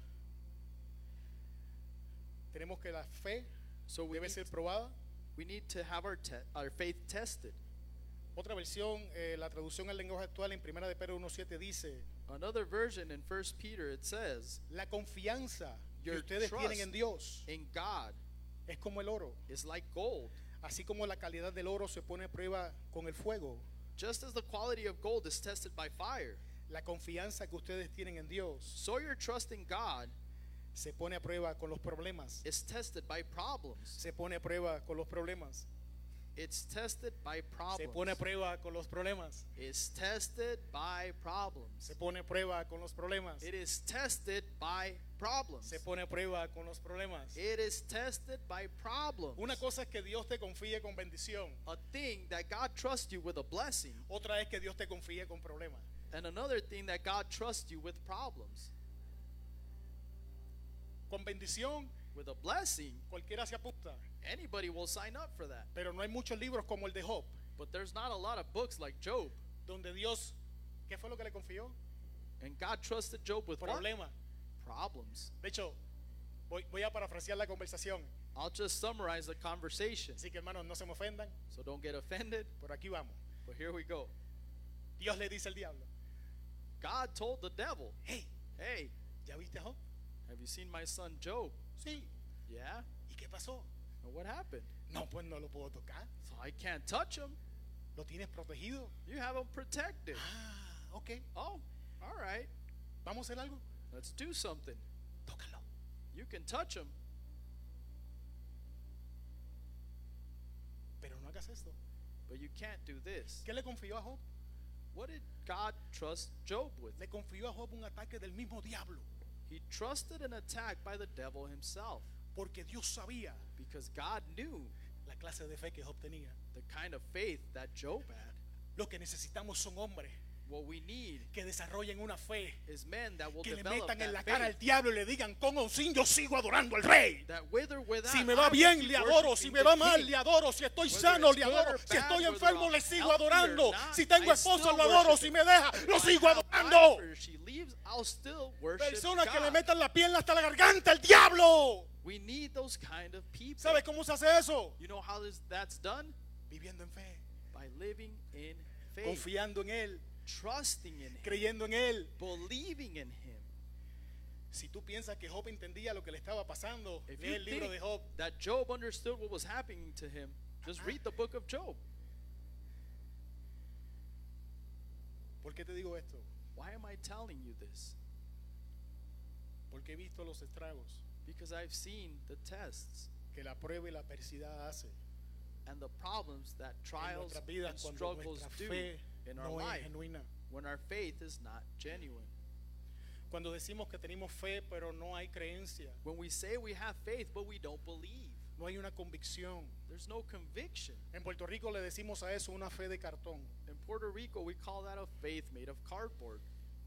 Speaker 1: tenemos que la fe
Speaker 2: So we
Speaker 1: debe
Speaker 2: need,
Speaker 1: ser probada.
Speaker 2: we need to have our, te- our faith tested.
Speaker 1: Otra versión, eh, la traducción al lenguaje actual en Primera de Pedro uno siete dice,
Speaker 2: Another version in First Peter, it says,
Speaker 1: la confianza que
Speaker 2: Your
Speaker 1: ustedes
Speaker 2: trust
Speaker 1: tienen en Dios
Speaker 2: in God
Speaker 1: es como el oro.
Speaker 2: is like gold.
Speaker 1: Así como la calidad del oro se pone a prueba con el fuego,
Speaker 2: Just as the quality of gold is tested by fire,
Speaker 1: la confianza que ustedes tienen en Dios
Speaker 2: so your trust in God
Speaker 1: se pone a prueba con los problemas.
Speaker 2: is tested by problems.
Speaker 1: Se pone a prueba con los problemas.
Speaker 2: It's tested by
Speaker 1: Se pone a
Speaker 2: problems.
Speaker 1: prueba con los problemas.
Speaker 2: It's tested by problems.
Speaker 1: Se pone a prueba con los problemas.
Speaker 2: It is tested by problems.
Speaker 1: Se pone a prueba con los problemas.
Speaker 2: It is tested by problems.
Speaker 1: Una cosa es que Dios te confíe con bendición.
Speaker 2: A thing that God trusts you with a blessing,
Speaker 1: Otra es que Dios te confíe con problemas.
Speaker 2: and another thing that God trusts you with problems.
Speaker 1: Con bendición
Speaker 2: With a blessing,
Speaker 1: cualquiera se apunta.
Speaker 2: anybody will sign up for that.
Speaker 1: Pero no hay muchos libros como el de Job,
Speaker 2: But there's not a lot of books like Job.
Speaker 1: donde Dios, ¿qué fue lo que le confió?
Speaker 2: And God trusted Job with what?
Speaker 1: Problemas.
Speaker 2: Problems.
Speaker 1: De hecho, voy, voy a parafrasear la conversación.
Speaker 2: I'll just summarize the conversation,
Speaker 1: Así que hermanos, no se me ofendan.
Speaker 2: so don't get offended.
Speaker 1: Por aquí vamos.
Speaker 2: But here we go.
Speaker 1: Dios le dice al diablo,
Speaker 2: God told the devil,
Speaker 1: hey,
Speaker 2: hey,
Speaker 1: ¿ya viste a Job?
Speaker 2: have you seen my son Job?
Speaker 1: Sí.
Speaker 2: Yeah?
Speaker 1: ¿Y qué pasó?
Speaker 2: And what happened?
Speaker 1: No, pues no lo puedo tocar.
Speaker 2: So I can't touch him.
Speaker 1: Lo tienes protegido.
Speaker 2: You have him protected.
Speaker 1: Ah, ok.
Speaker 2: Oh, all right.
Speaker 1: Vamos a hacer algo.
Speaker 2: Let's do something.
Speaker 1: Tócalo.
Speaker 2: You can touch him,
Speaker 1: Pero no hagas esto.
Speaker 2: but you can't do this.
Speaker 1: ¿Qué le confió a Job?
Speaker 2: What did God trust Job with?
Speaker 1: Le confió a Job un ataque del mismo diablo.
Speaker 2: He trusted an attack by the devil himself
Speaker 1: Porque Dios sabía
Speaker 2: because God knew
Speaker 1: la clase de fe que Job tenía.
Speaker 2: the kind of faith that Job had.
Speaker 1: Lo que necesitamos son hombres
Speaker 2: What we need
Speaker 1: que desarrollen una fe,
Speaker 2: is men that will
Speaker 1: que le
Speaker 2: develop
Speaker 1: metan en la
Speaker 2: that
Speaker 1: cara al
Speaker 2: faith,
Speaker 1: diablo y le digan, con o sin yo sigo adorando al rey.
Speaker 2: that with or without,
Speaker 1: Si me
Speaker 2: I
Speaker 1: va
Speaker 2: will
Speaker 1: bien,
Speaker 2: keep
Speaker 1: le adoro.
Speaker 2: worshiping
Speaker 1: Si me
Speaker 2: the
Speaker 1: va mal,
Speaker 2: King.
Speaker 1: le adoro. Si estoy
Speaker 2: Whether
Speaker 1: sano,
Speaker 2: it's
Speaker 1: le
Speaker 2: good
Speaker 1: adoro.
Speaker 2: or
Speaker 1: Si
Speaker 2: bad,
Speaker 1: estoy
Speaker 2: whether
Speaker 1: enfermo,
Speaker 2: I'm
Speaker 1: le sigo
Speaker 2: healthy or
Speaker 1: adorando.
Speaker 2: not,
Speaker 1: Si tengo
Speaker 2: I
Speaker 1: esposo,
Speaker 2: still
Speaker 1: lo adoro.
Speaker 2: worship
Speaker 1: Si
Speaker 2: him.
Speaker 1: me deja, lo
Speaker 2: If I
Speaker 1: sigo
Speaker 2: have
Speaker 1: adorando.
Speaker 2: wife or she leaves, I'll still worship
Speaker 1: Personas que le
Speaker 2: God.
Speaker 1: metan la pierna hasta la garganta al diablo.
Speaker 2: We need those kind of people.
Speaker 1: ¿Sabes cómo se hace eso?
Speaker 2: You know how this, that's done?
Speaker 1: Viviendo en fe,
Speaker 2: By living in faith,
Speaker 1: confiando en Él,
Speaker 2: trusting in Him,
Speaker 1: creyendo en Él.
Speaker 2: believing in Him.
Speaker 1: Si tú piensas que Job entendía lo que le estaba pasando,
Speaker 2: If
Speaker 1: lee
Speaker 2: you
Speaker 1: el libro
Speaker 2: think
Speaker 1: de Job.
Speaker 2: that Job understood what was happening to him, just read the book of Job.
Speaker 1: ¿Por qué te digo esto?
Speaker 2: Why am I telling you this?
Speaker 1: Porque he visto los estragos
Speaker 2: Because I've seen the tests
Speaker 1: que la prueba y la adversidad hace
Speaker 2: and the problems that
Speaker 1: en
Speaker 2: trials
Speaker 1: nuestras vidas
Speaker 2: and
Speaker 1: cuando
Speaker 2: struggles
Speaker 1: nuestra
Speaker 2: do
Speaker 1: fe
Speaker 2: in our
Speaker 1: no es
Speaker 2: life
Speaker 1: genuina.
Speaker 2: when our faith is not genuine.
Speaker 1: Cuando decimos que tenemos fe pero no hay creencia,
Speaker 2: When we say we have faith but we don't believe,
Speaker 1: no hay una convicción.
Speaker 2: there's no conviction.
Speaker 1: En Puerto Rico le decimos a eso una fe de cartón.
Speaker 2: In Puerto Rico, we call that a faith made of cardboard.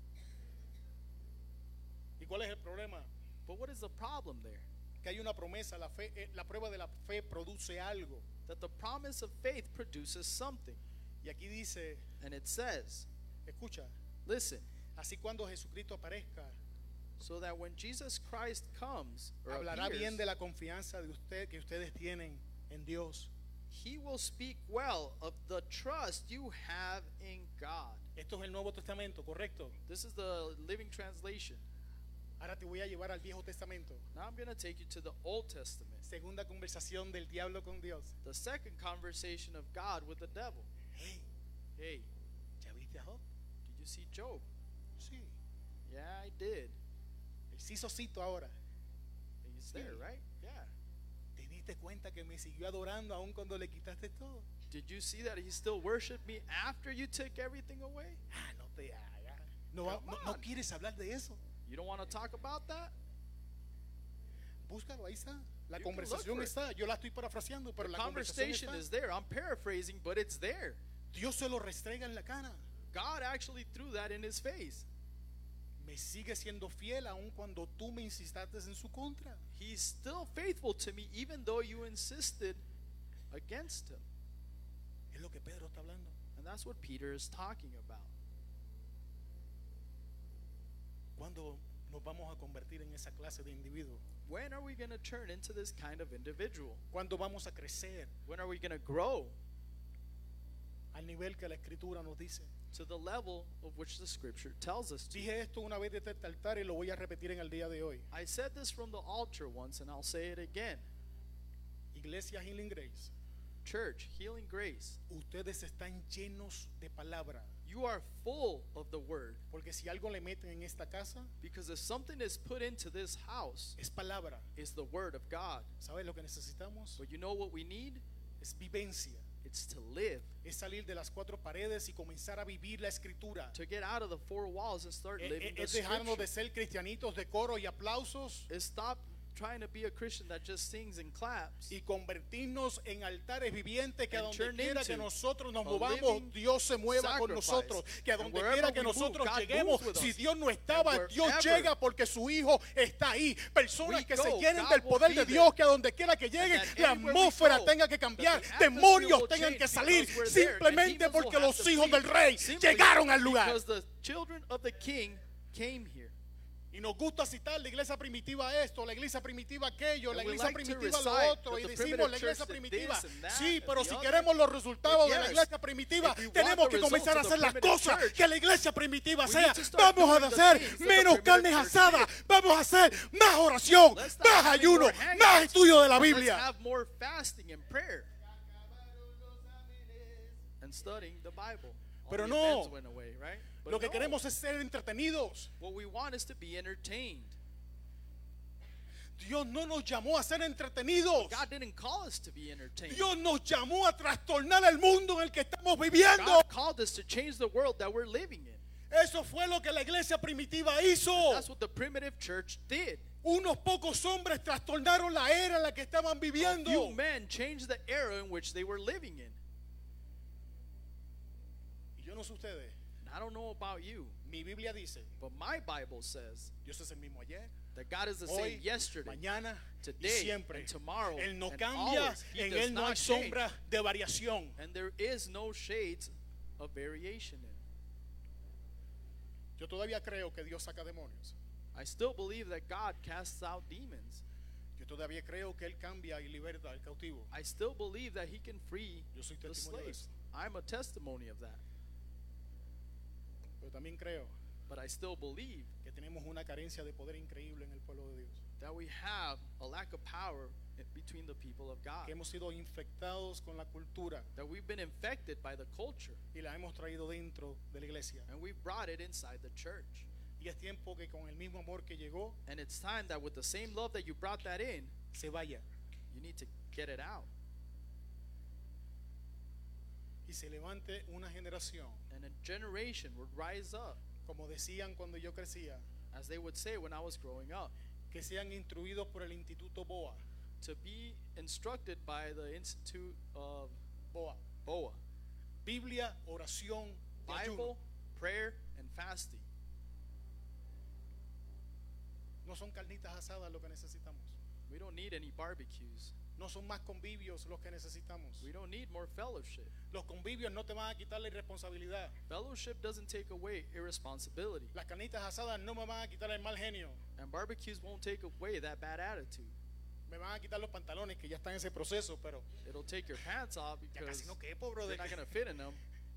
Speaker 1: ¿Y cuál es el problema?
Speaker 2: But what is the problem there?
Speaker 1: Que hay una promesa, la fe, eh, la prueba de la fe produce algo.
Speaker 2: That the promise of faith produces something.
Speaker 1: Y aquí dice,
Speaker 2: And it says,
Speaker 1: escucha,
Speaker 2: listen,
Speaker 1: así cuando Jesucristo aparezca,
Speaker 2: so that when Jesus Christ comes or
Speaker 1: hablará
Speaker 2: appears,
Speaker 1: bien de la confianza de usted que ustedes tienen en Dios.
Speaker 2: he will speak well of the trust you have in God.
Speaker 1: Esto es el Nuevo Testamento, ¿correcto?
Speaker 2: This is the Living Translation.
Speaker 1: Ahora te voy a llevar al Viejo Testamento.
Speaker 2: Now I'm going to take you to the Old Testament.
Speaker 1: Segunda conversación del diablo con Dios.
Speaker 2: The second conversation of God with the devil.
Speaker 1: Hey,
Speaker 2: Hey,
Speaker 1: ¿ya viste a Job?
Speaker 2: did you see Job?
Speaker 1: Sí.
Speaker 2: Yeah, I did.
Speaker 1: El sisocito ahora.
Speaker 2: He's
Speaker 1: Sí.
Speaker 2: there, right? Yeah.
Speaker 1: ¿Te diste cuenta que me siguió adorando aún cuando le quitaste todo?
Speaker 2: Did you see that he still worshiped me after you took everything away?
Speaker 1: Ah, no te hagas. No, va-
Speaker 2: Come
Speaker 1: no, no
Speaker 2: on.
Speaker 1: quieres hablar de eso.
Speaker 2: You don't want to talk about that?
Speaker 1: Búscalo, ahí está. La
Speaker 2: You can look
Speaker 1: conversación
Speaker 2: for it.
Speaker 1: está. Yo la estoy parafraseando, pero
Speaker 2: The
Speaker 1: la conversación
Speaker 2: conversation
Speaker 1: está.
Speaker 2: is there. I'm paraphrasing, but it's there.
Speaker 1: Dios se lo restrega en la cara.
Speaker 2: God actually threw that in his face.
Speaker 1: Me sigue siendo fiel aún cuando tú me insististe en su contra.
Speaker 2: He's still faithful to me even though you insisted against him.
Speaker 1: Es lo que Pedro está hablando.
Speaker 2: And that's what Peter is talking about.
Speaker 1: ¿Cuándo nos vamos a convertir en esa clase de individuo?
Speaker 2: When are we going to turn into this kind of individual?
Speaker 1: ¿Cuándo vamos a crecer
Speaker 2: When are we going to grow
Speaker 1: al nivel que la Escritura nos dice?
Speaker 2: to the level of which the scripture tells us to?
Speaker 1: Dije esto una vez desde este altar y lo voy a repetir en el día de hoy.
Speaker 2: I said this from the altar once and I'll say it again.
Speaker 1: Iglesia Healing Grace
Speaker 2: church, Healing Grace,
Speaker 1: ustedes están llenos de palabra.
Speaker 2: you are full of the word.
Speaker 1: Porque si algo le meten en esta casa,
Speaker 2: Because if something is put into this house,
Speaker 1: es palabra.
Speaker 2: it's the word of God.
Speaker 1: ¿Sabes lo que necesitamos?
Speaker 2: But you know what we need?
Speaker 1: Es vivencia.
Speaker 2: It's to live,
Speaker 1: Es salir de las cuatro paredes y comenzar a vivir la escritura.
Speaker 2: to get out of the four walls and start
Speaker 1: Eh,
Speaker 2: living
Speaker 1: eh,
Speaker 2: the
Speaker 1: Es dejarnos de
Speaker 2: scripture.
Speaker 1: ser cristianitos de coro y aplausos
Speaker 2: Is stop trying to be a Christian that just sings and claps
Speaker 1: y convertirnos en altares vivientes que a
Speaker 2: And
Speaker 1: donde
Speaker 2: turn
Speaker 1: quiera que
Speaker 2: into
Speaker 1: nosotros nos
Speaker 2: a
Speaker 1: movamos,
Speaker 2: living
Speaker 1: Dios se mueva con
Speaker 2: sacrifice.
Speaker 1: nosotros. Que a
Speaker 2: And
Speaker 1: donde
Speaker 2: wherever
Speaker 1: quiera que
Speaker 2: we move,
Speaker 1: nosotros
Speaker 2: God
Speaker 1: lleguemos,
Speaker 2: moves with
Speaker 1: si
Speaker 2: us.
Speaker 1: Dios no estaba,
Speaker 2: And
Speaker 1: Dios
Speaker 2: wherever
Speaker 1: llega porque su Hijo está ahí. Personas
Speaker 2: we
Speaker 1: que
Speaker 2: go,
Speaker 1: se llenen
Speaker 2: God
Speaker 1: del
Speaker 2: will
Speaker 1: poder
Speaker 2: be
Speaker 1: de
Speaker 2: there.
Speaker 1: Dios, que a donde quiera que lleguen,
Speaker 2: that
Speaker 1: la
Speaker 2: anywhere we
Speaker 1: atmósfera
Speaker 2: go,
Speaker 1: tenga que cambiar,
Speaker 2: that the atmosphere
Speaker 1: demonios
Speaker 2: will
Speaker 1: tengan
Speaker 2: change
Speaker 1: que salir,
Speaker 2: because we're there, and
Speaker 1: simplemente
Speaker 2: demons will
Speaker 1: porque
Speaker 2: have
Speaker 1: los
Speaker 2: to
Speaker 1: hijos
Speaker 2: flee.
Speaker 1: del Rey
Speaker 2: Simply
Speaker 1: llegaron al lugar.
Speaker 2: Because the children of the King came here.
Speaker 1: Y nos gusta citar la iglesia primitiva esto, la iglesia primitiva aquello,
Speaker 2: And
Speaker 1: la
Speaker 2: we
Speaker 1: iglesia
Speaker 2: like to
Speaker 1: primitiva
Speaker 2: recite
Speaker 1: lo otro,
Speaker 2: that
Speaker 1: y
Speaker 2: the
Speaker 1: decimos
Speaker 2: primitive
Speaker 1: la iglesia
Speaker 2: church did
Speaker 1: primitiva.
Speaker 2: this and that
Speaker 1: Sí,
Speaker 2: and
Speaker 1: pero
Speaker 2: the
Speaker 1: si
Speaker 2: other.
Speaker 1: queremos los resultados
Speaker 2: But
Speaker 1: de la
Speaker 2: yes,
Speaker 1: iglesia primitiva,
Speaker 2: if we want
Speaker 1: tenemos
Speaker 2: the
Speaker 1: que comenzar a
Speaker 2: results of
Speaker 1: hacer
Speaker 2: the
Speaker 1: las
Speaker 2: primitive
Speaker 1: cosas
Speaker 2: church,
Speaker 1: que la iglesia primitiva
Speaker 2: we
Speaker 1: sea.
Speaker 2: need to start
Speaker 1: Vamos a
Speaker 2: doing the
Speaker 1: hacer
Speaker 2: things that the
Speaker 1: menos
Speaker 2: primitive
Speaker 1: carne
Speaker 2: church
Speaker 1: asada,
Speaker 2: did.
Speaker 1: vamos a hacer más oración,
Speaker 2: Let's start
Speaker 1: más
Speaker 2: having
Speaker 1: ayuno,
Speaker 2: more hangouts.
Speaker 1: más estudio de la
Speaker 2: Let's
Speaker 1: Biblia.
Speaker 2: have more fasting and prayer and studying the Bible. All
Speaker 1: Pero
Speaker 2: the
Speaker 1: no.
Speaker 2: events went away, right? But
Speaker 1: Lo que
Speaker 2: no.
Speaker 1: queremos es ser entretenidos.
Speaker 2: What we want is to be entertained.
Speaker 1: Dios no nos llamó a ser entretenidos.
Speaker 2: God didn't call us to be entertained.
Speaker 1: Dios nos llamó a trastornar el mundo en el que estamos viviendo.
Speaker 2: God called us to change the world that we're living in.
Speaker 1: Eso fue lo que la iglesia primitiva hizo.
Speaker 2: That's what the primitive church did.
Speaker 1: Unos pocos hombres trastornaron la era en la que estaban viviendo.
Speaker 2: Few men changed the era in which they were living in.
Speaker 1: Y yo no sé ustedes,
Speaker 2: And I don't know about you,
Speaker 1: mi Biblia dice,
Speaker 2: but my Bible says
Speaker 1: Dios es el mismo ayer,
Speaker 2: that God is the
Speaker 1: hoy,
Speaker 2: same yesterday,
Speaker 1: mañana y
Speaker 2: today,
Speaker 1: siempre.
Speaker 2: and tomorrow,
Speaker 1: Él no
Speaker 2: and
Speaker 1: cambia,
Speaker 2: always. He
Speaker 1: en
Speaker 2: does
Speaker 1: Él no hay
Speaker 2: not change.
Speaker 1: sombra de variación.
Speaker 2: And there is no shades of variation in it.
Speaker 1: Yo todavía creo que Dios saca demonios.
Speaker 2: I still believe that God casts out demons.
Speaker 1: Yo todavía creo que Él cambia y liberta al cautivo.
Speaker 2: I still believe that He can free
Speaker 1: Yo soy
Speaker 2: the
Speaker 1: testimonio de
Speaker 2: slaves.
Speaker 1: eso.
Speaker 2: I'm a testimony of that.
Speaker 1: Pero también creo
Speaker 2: But I still believe
Speaker 1: que tenemos una carencia de poder increíble en el pueblo de Dios.
Speaker 2: that we have a lack of power in- between the people of God.
Speaker 1: Que hemos sido infectados con la cultura
Speaker 2: That we've been infected by the culture
Speaker 1: y la hemos traído dentro de la iglesia.
Speaker 2: and we've brought it inside the church.
Speaker 1: Y es tiempo que con el mismo amor que llegó,
Speaker 2: And it's time that with the same love that you brought that in,
Speaker 1: se vaya
Speaker 2: you need to get it out.
Speaker 1: y se levante una generación,
Speaker 2: And a generation would rise up,
Speaker 1: como decían cuando yo crecía,
Speaker 2: as they would say when I was growing up,
Speaker 1: que sean instruidos por el Instituto B O A.
Speaker 2: to be instructed by the Institute of
Speaker 1: B O A.
Speaker 2: B O A.
Speaker 1: Biblia, oración, y ayuno.
Speaker 2: Bible, prayer, and fasting.
Speaker 1: No son carnitas asadas lo que necesitamos.
Speaker 2: We don't need any barbecues.
Speaker 1: No son más convivios los que necesitamos.
Speaker 2: We don't need more fellowship.
Speaker 1: Los convivios no te van a quitar la irresponsabilidad.
Speaker 2: Fellowship doesn't take away irresponsibility.
Speaker 1: Las carnitas asadas no me van a quitar el mal genio.
Speaker 2: And barbecues won't take away that bad attitude.
Speaker 1: Me van a quitar los pantalones que ya están en ese proceso, pero
Speaker 2: It'll take your pants off
Speaker 1: ya
Speaker 2: because
Speaker 1: casi no quepo, brother.
Speaker 2: they're not going to fit in them.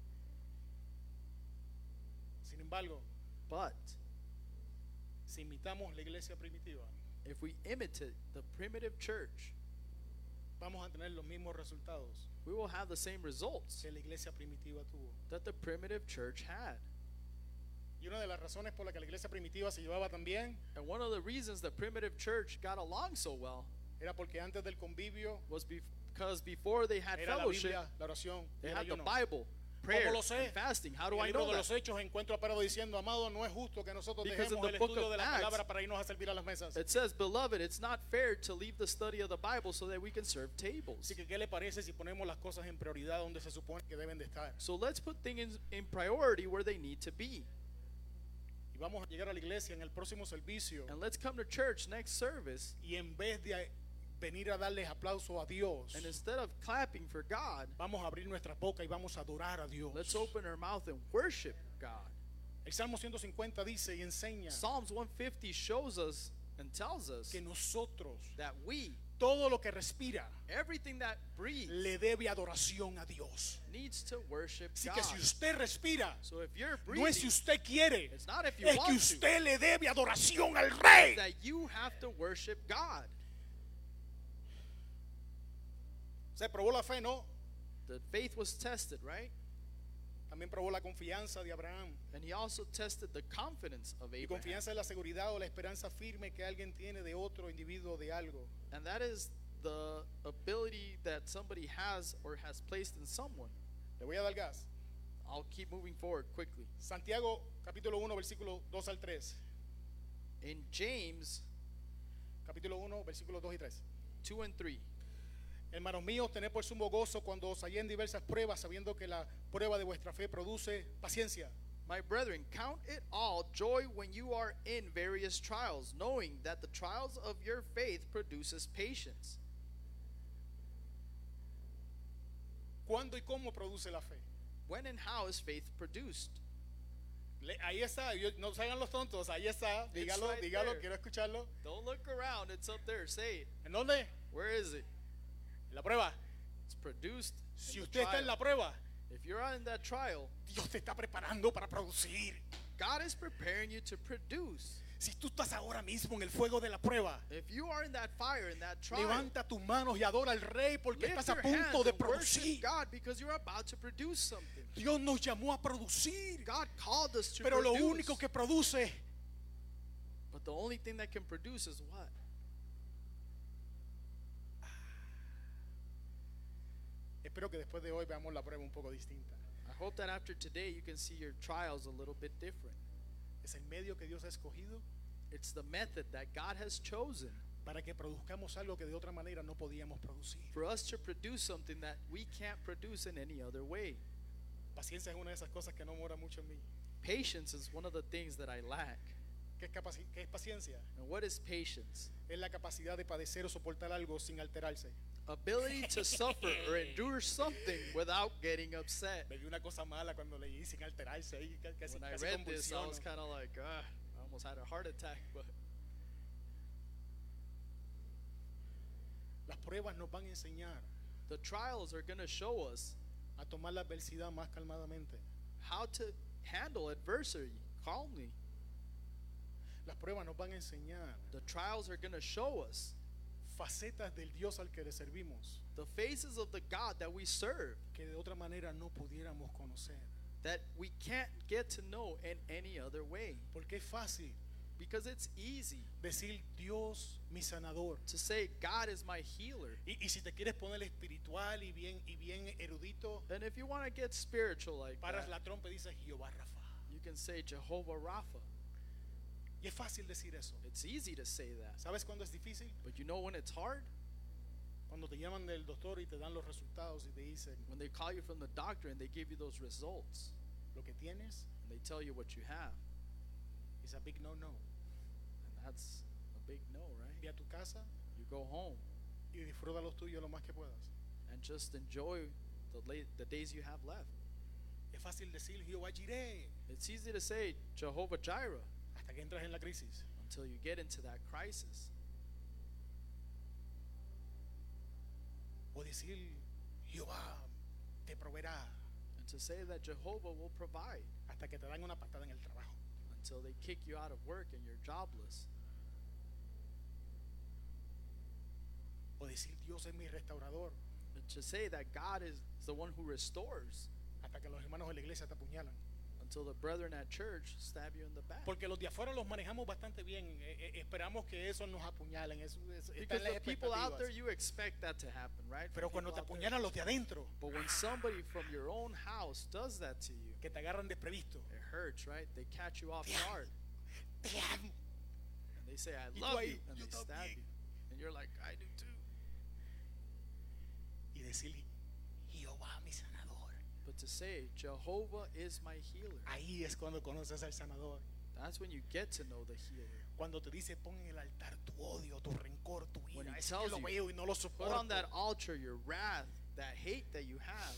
Speaker 1: Sin embargo,
Speaker 2: But
Speaker 1: si imitamos la iglesia primitiva,
Speaker 2: if we imitate the primitive church,
Speaker 1: vamos a tener los mismos resultados
Speaker 2: we will have the same results
Speaker 1: que la iglesia primitiva tuvo.
Speaker 2: that the primitive church had.
Speaker 1: Y una de las razones por la que la iglesia primitiva se llevaba tan bien
Speaker 2: And one of the reasons the primitive church got along so well
Speaker 1: era porque antes del convivio
Speaker 2: was because before they had
Speaker 1: era la
Speaker 2: fellowship,
Speaker 1: Biblia, la oración y
Speaker 2: they
Speaker 1: el
Speaker 2: had the
Speaker 1: ayuno.
Speaker 2: Bible, prayer,
Speaker 1: lo sé?
Speaker 2: and fasting. How do
Speaker 1: En
Speaker 2: I
Speaker 1: el libro
Speaker 2: know
Speaker 1: de los
Speaker 2: that?
Speaker 1: Hechos encuentro a Pedro diciendo, amado, no es justo que nosotros
Speaker 2: Because in
Speaker 1: dejemos
Speaker 2: the
Speaker 1: el
Speaker 2: book
Speaker 1: estudio
Speaker 2: of
Speaker 1: de la
Speaker 2: Acts,
Speaker 1: palabra para irnos a servir a las mesas.
Speaker 2: It says, beloved, it's not fair to leave the study of the Bible so that we can serve tables.
Speaker 1: Así que, ¿qué le parece si ponemos las cosas en prioridad donde se supone que deben de estar?
Speaker 2: So let's put things in priority where they need to be.
Speaker 1: Y vamos a llegar a la iglesia en el próximo servicio
Speaker 2: And let's come to church next service,
Speaker 1: y en vez de venir a darles aplauso a Dios,
Speaker 2: and instead of clapping for God,
Speaker 1: vamos a abrir nuestra boca y vamos a adorar a Dios.
Speaker 2: let's open our mouth and worship God.
Speaker 1: El Salmo ciento cincuenta dice y enseña
Speaker 2: Psalms one fifty shows us and tells us
Speaker 1: que nosotros,
Speaker 2: that we,
Speaker 1: todo lo que respira,
Speaker 2: everything that breathes,
Speaker 1: le debe adoración a Dios.
Speaker 2: needs to worship
Speaker 1: Así
Speaker 2: God.
Speaker 1: que si usted respira,
Speaker 2: So if you're
Speaker 1: no es si
Speaker 2: breathing,
Speaker 1: usted quiere,
Speaker 2: it's not if you
Speaker 1: es
Speaker 2: want
Speaker 1: que
Speaker 2: to.
Speaker 1: usted le debe adoración al Rey.
Speaker 2: that you have to worship God.
Speaker 1: Se probó la fe, ¿no?
Speaker 2: the faith was tested, right?
Speaker 1: También probó la confianza de Abraham.
Speaker 2: And he also tested the confidence of
Speaker 1: Y
Speaker 2: Abraham.
Speaker 1: confianza es la seguridad o la esperanza firme que alguien tiene de otro individuo de algo.
Speaker 2: And that is the ability that somebody has or has placed in someone.
Speaker 1: Le voy a dar gas.
Speaker 2: I'll keep moving forward quickly.
Speaker 1: Santiago capítulo uno versículo dos al tres.
Speaker 2: In James
Speaker 1: Capítulo uno versículos dos y tres.
Speaker 2: two and three.
Speaker 1: Hermanos míos, tened por sumo gozo cuando os halléis en diversas pruebas, sabiendo que la prueba de vuestra fe produce paciencia.
Speaker 2: My brethren, count it all joy when you are in various trials, knowing that the trials of your faith produces patience.
Speaker 1: ¿Cuándo y cómo produce la fe?
Speaker 2: When and how is faith produced?
Speaker 1: Le- ahí está, yo- no se hagan los tontos, ahí está,
Speaker 2: It's
Speaker 1: dígalo,
Speaker 2: right
Speaker 1: dígalo,
Speaker 2: there.
Speaker 1: quiero escucharlo.
Speaker 2: Don't look around, it's up there. Say it.
Speaker 1: ¿En dónde?
Speaker 2: Where is it?
Speaker 1: En la prueba.
Speaker 2: It's produced
Speaker 1: Si
Speaker 2: in the
Speaker 1: usted está en
Speaker 2: trial.
Speaker 1: la prueba,
Speaker 2: If you're in that trial,
Speaker 1: Dios te está preparando para producir.
Speaker 2: God is preparing you to produce.
Speaker 1: Si tú estás ahora mismo en el fuego de la prueba,
Speaker 2: If you are in that fire, in that trial,
Speaker 1: levanta tus manos y adora al Rey porque
Speaker 2: lift
Speaker 1: estás a
Speaker 2: your hands
Speaker 1: punto de
Speaker 2: and worship
Speaker 1: producir.
Speaker 2: God because you're about to produce something.
Speaker 1: Dios nos llamó a producir,
Speaker 2: God called us to
Speaker 1: pero lo
Speaker 2: produce.
Speaker 1: único que produce
Speaker 2: But the only thing that can produce is what?
Speaker 1: espero que después de hoy veamos la prueba un poco distinta.
Speaker 2: I hope that after today you can see your trials a little bit different.
Speaker 1: Es el medio que Dios ha escogido
Speaker 2: It's the method that God has chosen
Speaker 1: para que produzcamos algo que de otra manera no podíamos producir.
Speaker 2: for us to produce something that we can't produce in any other way.
Speaker 1: Paciencia es una de esas cosas que no mora mucho en mí.
Speaker 2: Patience is one of the things that I lack.
Speaker 1: ¿Qué es, capaci- qué es paciencia?
Speaker 2: And what is patience?
Speaker 1: Es la capacidad de padecer o soportar algo sin alterarse.
Speaker 2: Ability to suffer or endure something without getting upset.
Speaker 1: Me vi una cosa mala cuando leí sin alterarse ahí, ca- casi,
Speaker 2: When I
Speaker 1: casi
Speaker 2: read this, I
Speaker 1: convulsiono.
Speaker 2: was kind of like, ah, I almost had a heart attack. But
Speaker 1: Las pruebas nos van a enseñar
Speaker 2: the trials are going to show us
Speaker 1: a tomar la adversidad más calmadamente.
Speaker 2: how to handle adversity calmly.
Speaker 1: Las pruebas nos van a enseñar
Speaker 2: The trials are going to show us
Speaker 1: facetas del Dios al que le servimos
Speaker 2: the faces of the God that we serve
Speaker 1: que de otra manera no pudiéramos conocer.
Speaker 2: that we can't get to know in any other way.
Speaker 1: Porque es fácil
Speaker 2: Because it's easy
Speaker 1: decir Dios mi sanador.
Speaker 2: to say God is my healer.
Speaker 1: Y, y si te quieres poner espiritual y bien, y bien erudito,
Speaker 2: And if you want to get spiritual like
Speaker 1: paras
Speaker 2: that,
Speaker 1: la trompa y dices Jehová Rafa.
Speaker 2: you can say Jehovah Rapha.
Speaker 1: Y es fácil decir eso.
Speaker 2: It's easy to say that.
Speaker 1: ¿Sabes cuándo es difícil?
Speaker 2: But you know when it's hard?
Speaker 1: Cuando te llaman del doctor y te dan los resultados y te dicen
Speaker 2: When they call you from the doctor and they give you those results
Speaker 1: lo que tienes
Speaker 2: and they tell you what you have.
Speaker 1: is a big no no.
Speaker 2: And that's a big no, right?
Speaker 1: Ve a tu casa
Speaker 2: You go home
Speaker 1: y disfruta los tuyos lo más que puedas.
Speaker 2: and just enjoy the late, the days you have left.
Speaker 1: Es fácil decir Jehová Jireh
Speaker 2: It's easy to say Jehovah Jireh
Speaker 1: hasta que entras en la crisis.
Speaker 2: until you get into that crisis.
Speaker 1: O decir Jehová te proveerá
Speaker 2: And to say that Jehovah will provide
Speaker 1: hasta que te dan una patada en el trabajo.
Speaker 2: until they kick you out of work and you're jobless.
Speaker 1: O decir Dios es mi restaurador
Speaker 2: And to say that God is the one who restores
Speaker 1: hasta que los hermanos de la iglesia te apuñalan.
Speaker 2: until the brethren at church stab you in the back.
Speaker 1: Porque los de afuera los manejamos bastante bien. Eh, eh, esperamos que eso nos apuñalen. Eso, es- está
Speaker 2: Because
Speaker 1: en las
Speaker 2: the people out there,
Speaker 1: expectativas.
Speaker 2: you expect that to happen, right?
Speaker 1: Pero
Speaker 2: From
Speaker 1: cuando te
Speaker 2: people out there.
Speaker 1: apuñalan los de adentro,
Speaker 2: But when somebody from your own house does that to you,
Speaker 1: que te agarran desprevisto.
Speaker 2: it hurts, right? They catch you off
Speaker 1: Te amo.
Speaker 2: guard
Speaker 1: Te amo.
Speaker 2: and they say, I
Speaker 1: Y tú
Speaker 2: love
Speaker 1: ahí,
Speaker 2: you, and
Speaker 1: "Yo
Speaker 2: they stab
Speaker 1: también."
Speaker 2: you. And you're like, I do too.
Speaker 1: Y decir Jehová mi sanador.
Speaker 2: But to say, Jehovah is my healer,
Speaker 1: Ahí es cuando conoces al sanador.
Speaker 2: that's when you get to know the healer.
Speaker 1: Cuando te dice pon en el altar tu odio, tu rencor, tu
Speaker 2: When
Speaker 1: ira.
Speaker 2: he
Speaker 1: Es
Speaker 2: tells
Speaker 1: que lo
Speaker 2: you,
Speaker 1: veo y no lo
Speaker 2: Put
Speaker 1: soporto.
Speaker 2: on that altar your wrath, that hate that you have.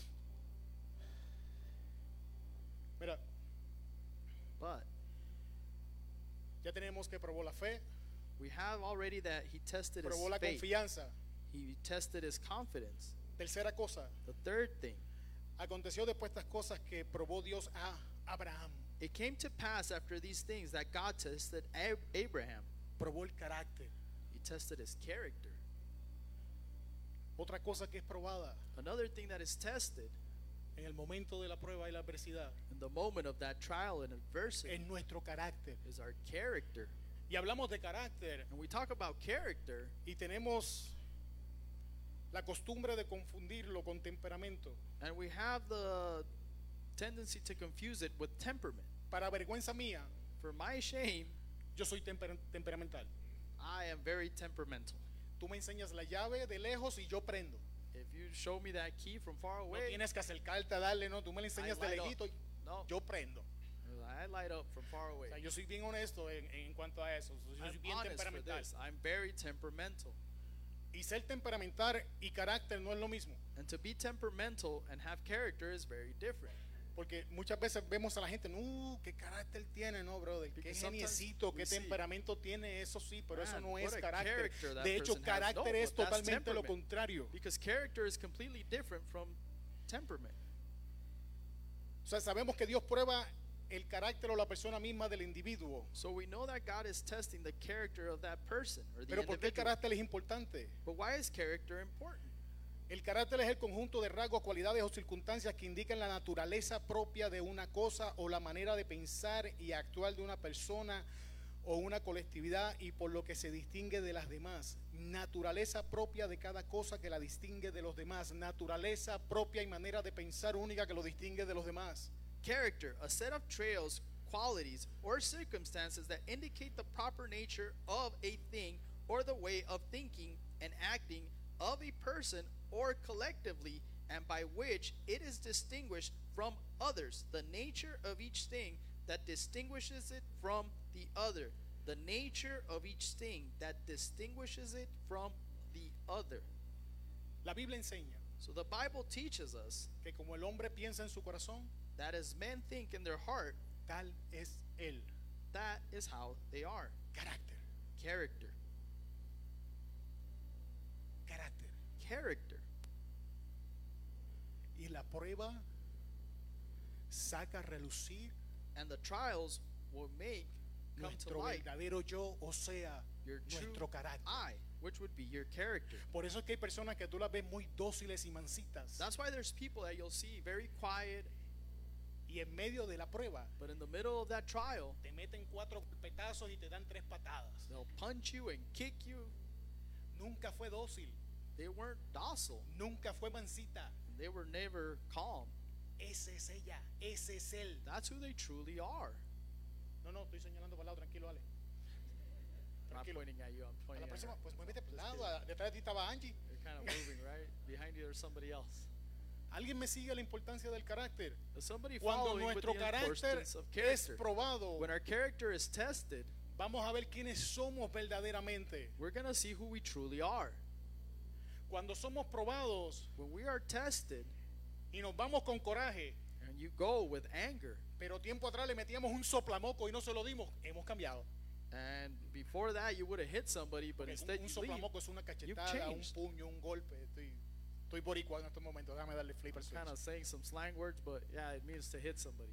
Speaker 1: Mira,
Speaker 2: But
Speaker 1: ya tenemos que probó la fe,
Speaker 2: we have already that he tested his
Speaker 1: probó la
Speaker 2: faith.
Speaker 1: confianza.
Speaker 2: He tested his confidence.
Speaker 1: Tercera cosa,
Speaker 2: The third thing,
Speaker 1: aconteció después de estas cosas que probó Dios a Abraham.
Speaker 2: it came to pass after these things that God tested Ab- Abraham.
Speaker 1: Probó el carácter.
Speaker 2: He tested his character.
Speaker 1: Otra cosa que es probada
Speaker 2: Another thing that is tested
Speaker 1: en el momento de la prueba y la adversidad
Speaker 2: in the moment of that trial and adversity
Speaker 1: es nuestro carácter.
Speaker 2: is our character.
Speaker 1: Y hablamos de carácter
Speaker 2: And we talk about character,
Speaker 1: y tenemos la costumbre de confundirlo con temperamento.
Speaker 2: and we have the tendency to confuse it with temperament.
Speaker 1: Para vergüenza mía,
Speaker 2: For my shame,
Speaker 1: yo soy temper- temperamental.
Speaker 2: I am very temperamental.
Speaker 1: Tú me enseñas la llave de lejos y yo prendo.
Speaker 2: If you show me that key from far
Speaker 1: No
Speaker 2: away,
Speaker 1: tienes que acercarte a darle, no. Tú me la enseñas de
Speaker 2: light up.
Speaker 1: lejito y
Speaker 2: no,
Speaker 1: yo prendo.
Speaker 2: I light up from far
Speaker 1: O
Speaker 2: away.
Speaker 1: sea, yo soy bien honesto en, en cuanto a eso. Yo soy
Speaker 2: I'm
Speaker 1: bien
Speaker 2: honest for
Speaker 1: temperamental.
Speaker 2: this. I'm very temperamental.
Speaker 1: Y ser temperamental y carácter no es lo mismo.
Speaker 2: And to be temperamental and have character is very different.
Speaker 1: Porque muchas veces vemos a la gente, no, qué carácter tiene, no, brother, qué
Speaker 2: Because sometimes
Speaker 1: geniecito,
Speaker 2: we
Speaker 1: qué
Speaker 2: see,
Speaker 1: temperamento tiene, eso sí, pero eso
Speaker 2: man,
Speaker 1: no
Speaker 2: what
Speaker 1: es
Speaker 2: a
Speaker 1: carácter.
Speaker 2: character that
Speaker 1: De hecho,
Speaker 2: person has. No,
Speaker 1: carácter es
Speaker 2: but that's
Speaker 1: totalmente lo
Speaker 2: temperament.
Speaker 1: contrario.
Speaker 2: Because character is completely different from temperament.
Speaker 1: O sea, sabemos que Dios prueba el carácter o la persona misma del individuo.
Speaker 2: So we know that God is testing the character of that person or the
Speaker 1: Pero ¿por qué el
Speaker 2: individual.
Speaker 1: carácter es importante?
Speaker 2: But why is character important?
Speaker 1: El carácter es el conjunto de rasgos, cualidades o circunstancias que indican la naturaleza propia de una cosa o la manera de pensar y actuar de una persona o una colectividad y por lo que se distingue de las demás. Naturaleza propia de cada cosa que la distingue de los demás. Naturaleza propia y manera de pensar única que lo distingue de los demás.
Speaker 2: Character, a set of traits, qualities, or circumstances that indicate the proper nature of a thing or the way of thinking and acting of a person or collectively, and by which it is distinguished from others. The nature of each thing that distinguishes it from the other. The nature of each thing that distinguishes it from the other.
Speaker 1: La Biblia enseña
Speaker 2: So the Bible teaches us
Speaker 1: que como el hombre piensa en su corazón,
Speaker 2: that as men think in their heart,
Speaker 1: tal es él.
Speaker 2: that is how they are.
Speaker 1: Carácter,
Speaker 2: Character.
Speaker 1: carácter.
Speaker 2: Character.
Speaker 1: Y la prueba saca a relucir
Speaker 2: And the trials will make come to
Speaker 1: nuestro
Speaker 2: light
Speaker 1: verdadero yo, o sea,
Speaker 2: your true
Speaker 1: nuestro carácter.
Speaker 2: I, which would be your character.
Speaker 1: Por eso es que hay personas que tú las ves muy dóciles y mansitas.
Speaker 2: That's why there's people that you'll see very quiet,
Speaker 1: Y en medio de la prueba
Speaker 2: but in the middle of that trial,
Speaker 1: te meten cuatro petazos y te dan tres patadas.
Speaker 2: they'll punch you and kick you.
Speaker 1: Nunca fue dócil,
Speaker 2: They weren't docile.
Speaker 1: nunca fue mansita.
Speaker 2: They were never calm.
Speaker 1: Ese es ella, ese es él.
Speaker 2: That's who they truly are.
Speaker 1: No, no, estoy señalando para el lado, tranquilo, Ale.
Speaker 2: I'm not
Speaker 1: Tranquilo.
Speaker 2: pointing at you, I'm
Speaker 1: A
Speaker 2: pointing
Speaker 1: la
Speaker 2: at
Speaker 1: próxima,
Speaker 2: her.
Speaker 1: pues muévete para el
Speaker 2: Just
Speaker 1: lado. a- Detrás de ti estaba Angie.
Speaker 2: You're kind of moving, right? Behind you there's somebody else.
Speaker 1: ¿Alguien me sigue la importancia del carácter?
Speaker 2: There's somebody
Speaker 1: Cuando
Speaker 2: following with
Speaker 1: nuestro
Speaker 2: the
Speaker 1: carácter
Speaker 2: importance of
Speaker 1: es
Speaker 2: character.
Speaker 1: probado,
Speaker 2: When our character is tested,
Speaker 1: vamos a ver quiénes somos verdaderamente.
Speaker 2: we're going to see who we truly are.
Speaker 1: Cuando somos probados
Speaker 2: When we are tested
Speaker 1: y nos vamos con coraje,
Speaker 2: and you go with anger,
Speaker 1: pero tiempo atrás le metíamos un soplamoco y no se lo dimos, hemos cambiado.
Speaker 2: and before that you would have hit somebody, but
Speaker 1: Porque
Speaker 2: instead
Speaker 1: un, un
Speaker 2: you leave.
Speaker 1: soplamoco es una
Speaker 2: You've
Speaker 1: cachetada, un
Speaker 2: changed.
Speaker 1: puño, un golpe. Estoy, estoy boricua en estos momentos. Déjame darle flip al switch.
Speaker 2: Kind of saying some slang words, but yeah, it means to hit somebody.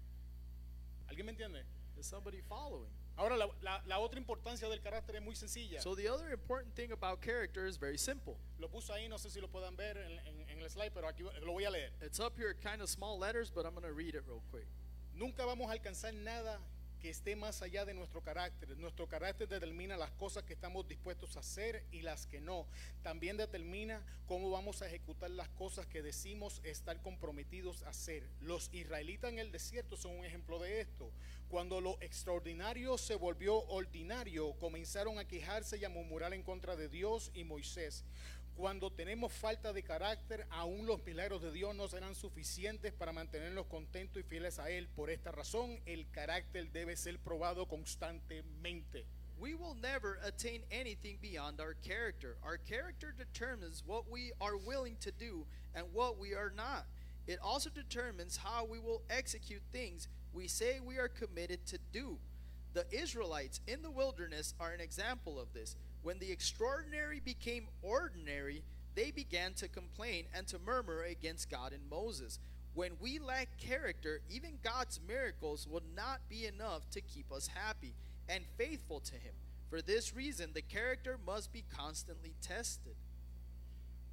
Speaker 1: ¿Alguien me entiende?
Speaker 2: Is somebody following?
Speaker 1: Ahora, la, la- la otra importancia del carácter es muy sencilla.
Speaker 2: So the other important thing about character is very simple.
Speaker 1: Lo puse ahí, no sé si lo puedan ver en, en- en el slide, pero aquí lo voy a leer.
Speaker 2: It's up here, kind of small letters, but I'm going to read it real quick.
Speaker 1: Nunca vamos a alcanzar nada que esté más allá de nuestro carácter. Nuestro carácter determina las cosas que estamos dispuestos a hacer y las que no. También determina cómo vamos a ejecutar las cosas que decimos estar comprometidos a hacer. Los israelitas en el desierto son un ejemplo de esto. Cuando lo extraordinario se volvió ordinario, comenzaron a quejarse y a murmurar en contra de Dios y Moisés. Cuando tenemos falta de carácter, aún los milagros de Dios no serán suficientes para mantenernos contentos y fieles a Él. Por esta razón, el carácter debe ser probado constantemente.
Speaker 2: We will never attain anything beyond our character. Our character determines what we are willing to do and what we are not. It also determines how we will execute things we say we are committed to do. The Israelites in the wilderness are an example of this. When the extraordinary became ordinary, they began to complain and to murmur against God and Moses. When we lack character, even God's miracles will not be enough to keep us happy and faithful to Him. For this reason, the character must be constantly tested.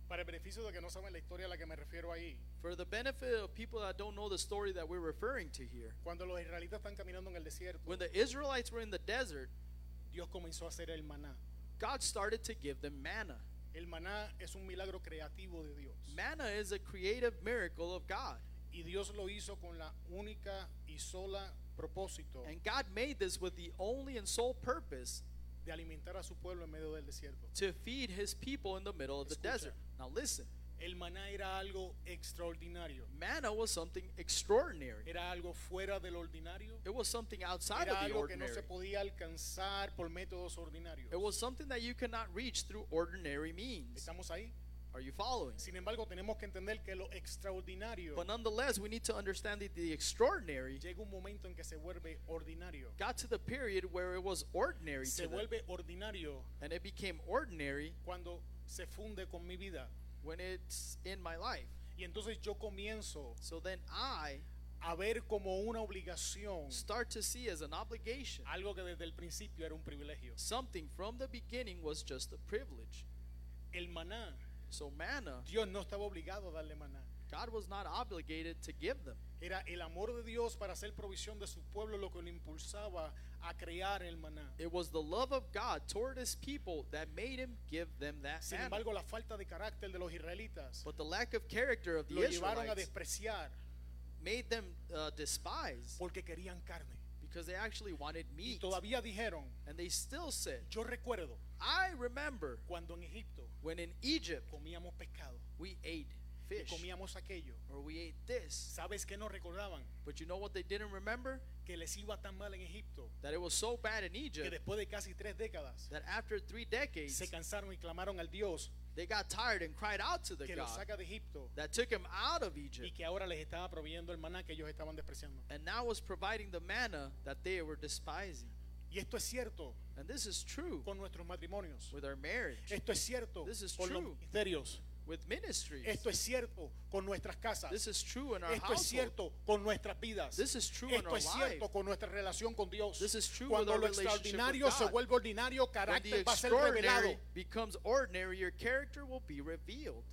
Speaker 1: Para el beneficio de que no saben la historia a la que me refiero ahí,
Speaker 2: For the benefit of people that don't know the story that we're referring to here,
Speaker 1: cuando los israelitas están caminando en el desierto,
Speaker 2: when the Israelites were in the desert,
Speaker 1: Dios comenzó a hacer el maná.
Speaker 2: God started to give them manna.
Speaker 1: El maná es un milagro creativo de Dios.
Speaker 2: Manna is a creative miracle of God.
Speaker 1: Y Dios lo hizo con la única y sola propósito
Speaker 2: And God made this with the only and sole purpose
Speaker 1: de alimentar a su pueblo en medio del desierto.
Speaker 2: to feed his people in the middle of the
Speaker 1: Escucha.
Speaker 2: desert. Now listen,
Speaker 1: El maná era algo extraordinario.
Speaker 2: manna was something extraordinary.
Speaker 1: Era algo fuera del ordinario.
Speaker 2: It was something outside
Speaker 1: Era
Speaker 2: of the
Speaker 1: algo que no
Speaker 2: ordinary.
Speaker 1: se podía alcanzar por métodos ordinarios.
Speaker 2: It was something that you cannot reach through ordinary means.
Speaker 1: ¿Estamos ahí?
Speaker 2: Are you following?
Speaker 1: Sin embargo, tenemos que entender que lo extraordinario
Speaker 2: But nonetheless, we need to understand that the extraordinary
Speaker 1: llega un momento en que se vuelve ordinario.
Speaker 2: got to the period where it was ordinary
Speaker 1: Se
Speaker 2: to them.
Speaker 1: vuelve ordinario
Speaker 2: And it became ordinary
Speaker 1: cuando se funde con mi vida.
Speaker 2: when it's in my life.
Speaker 1: Y entonces yo comienzo
Speaker 2: So then I
Speaker 1: a ver como una obligación
Speaker 2: start to see as an obligation
Speaker 1: algo que desde el principio era un privilegio.
Speaker 2: something from the beginning was just a privilege.
Speaker 1: El maná,
Speaker 2: So manna,
Speaker 1: Dios no estaba obligado a darle maná.
Speaker 2: God was not obligated to give them.
Speaker 1: Era el amor de Dios para hacer provisión de su pueblo lo que lo impulsaba a crear el maná.
Speaker 2: It was the love of God toward his people that made him give them that
Speaker 1: Sin
Speaker 2: manna.
Speaker 1: embargo, la falta de carácter de los israelitas
Speaker 2: But the lack of character of the
Speaker 1: lo llevaron a
Speaker 2: Israelites
Speaker 1: despreciar
Speaker 2: made them uh, despise
Speaker 1: porque querían carne.
Speaker 2: because they actually wanted
Speaker 1: Y
Speaker 2: meat.
Speaker 1: todavía dijeron,
Speaker 2: And they still said,
Speaker 1: yo recuerdo
Speaker 2: I remember
Speaker 1: cuando en Egipto
Speaker 2: when in Egypt
Speaker 1: comíamos pescado
Speaker 2: we ate
Speaker 1: y
Speaker 2: fish
Speaker 1: comíamos aquello.
Speaker 2: or we ate this.
Speaker 1: ¿Sabes qué no recordaban?
Speaker 2: But you know what they didn't remember?
Speaker 1: Que les iba tan mal en Egipto
Speaker 2: That it was so bad in
Speaker 1: que
Speaker 2: Egypt
Speaker 1: después de casi tres décadas
Speaker 2: that after three decades
Speaker 1: se cansaron y clamaron al Dios
Speaker 2: they got tired and cried out to the
Speaker 1: que los
Speaker 2: God
Speaker 1: saca de Egipto
Speaker 2: that took him out of
Speaker 1: y
Speaker 2: Egypt
Speaker 1: que ahora les estaba proveyendo el maná que ellos estaban despreciando.
Speaker 2: and now was providing the manna that they were despising.
Speaker 1: Y esto es cierto
Speaker 2: And this is true
Speaker 1: con nuestros matrimonios.
Speaker 2: with our marriage,
Speaker 1: Esto es cierto
Speaker 2: This is
Speaker 1: con los
Speaker 2: true.
Speaker 1: ministerios.
Speaker 2: with ministries.
Speaker 1: Esto es cierto con nuestras casas.
Speaker 2: This is true in our
Speaker 1: Esto es
Speaker 2: household.
Speaker 1: cierto con nuestras vidas.
Speaker 2: This is true in
Speaker 1: Esto
Speaker 2: our
Speaker 1: es
Speaker 2: life.
Speaker 1: cierto con nuestra relación con Dios.
Speaker 2: This is true
Speaker 1: Cuando
Speaker 2: with
Speaker 1: lo
Speaker 2: our relationship
Speaker 1: extraordinario
Speaker 2: with
Speaker 1: se
Speaker 2: God.
Speaker 1: vuelve ordinario,
Speaker 2: When the
Speaker 1: carácter va a ser revelado.
Speaker 2: extraordinary becomes ordinary, your character will be revealed.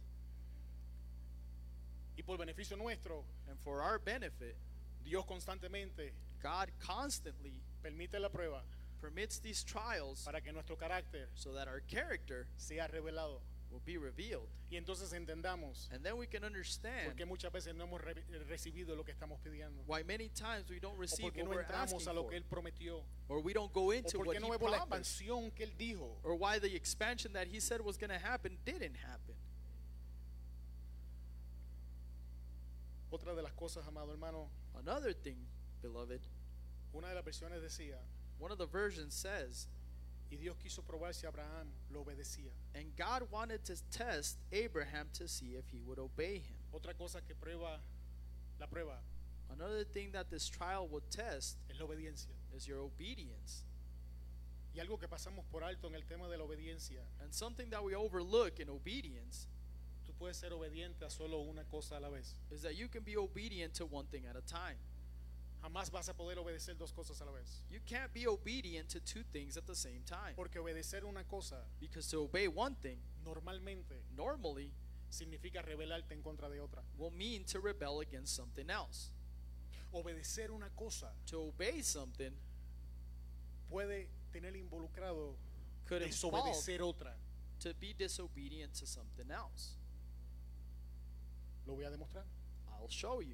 Speaker 1: Y por beneficio nuestro,
Speaker 2: And for our benefit,
Speaker 1: Dios constantemente
Speaker 2: God constantly
Speaker 1: permite la prueba
Speaker 2: permits these trials
Speaker 1: para que nuestro carácter
Speaker 2: so that our character
Speaker 1: sea revelado.
Speaker 2: will be revealed.
Speaker 1: Y entonces entendamos
Speaker 2: And then we can understand
Speaker 1: por qué muchas veces no hemos re- recibido lo que estamos pidiendo.
Speaker 2: why many times we don't
Speaker 1: O
Speaker 2: receive
Speaker 1: por qué
Speaker 2: what
Speaker 1: no
Speaker 2: we're asking
Speaker 1: entramos a lo
Speaker 2: for,
Speaker 1: que Él prometió.
Speaker 2: or we don't go
Speaker 1: O
Speaker 2: into
Speaker 1: por
Speaker 2: what
Speaker 1: qué
Speaker 2: he
Speaker 1: no vemos la
Speaker 2: promised,
Speaker 1: expansión que Él dijo.
Speaker 2: or why the expansion that he said was going to happen didn't happen.
Speaker 1: Otra de las cosas, amado hermano,
Speaker 2: Another thing, beloved,
Speaker 1: una de las versiones decía,
Speaker 2: one of the versions says,
Speaker 1: y Dios quiso probar si Abraham lo obedecía.
Speaker 2: and God wanted to test Abraham to see if he would obey him.
Speaker 1: Otra cosa que prueba la prueba
Speaker 2: Another thing that this trial would test
Speaker 1: es la obediencia.
Speaker 2: is your obedience.
Speaker 1: Y algo que pasamos por alto en el tema de la obediencia,
Speaker 2: And something that we overlook in obedience
Speaker 1: tú puedes ser obediente a solo una cosa a la vez.
Speaker 2: is that you can be obedient to one thing at a time.
Speaker 1: Jamás vas a poder obedecer dos cosas a la vez.
Speaker 2: You can't be obedient to two things at the same time.
Speaker 1: Porque obedecer una cosa
Speaker 2: Because to obey one thing
Speaker 1: normalmente
Speaker 2: normally
Speaker 1: significa rebelarte en contra de otra.
Speaker 2: will mean to rebel against something else.
Speaker 1: Obedecer una cosa
Speaker 2: To obey something
Speaker 1: puede tener involucrado
Speaker 2: could involve
Speaker 1: desobedecer otra.
Speaker 2: to be disobedient to something else.
Speaker 1: Lo voy a demostrar.
Speaker 2: I'll show you.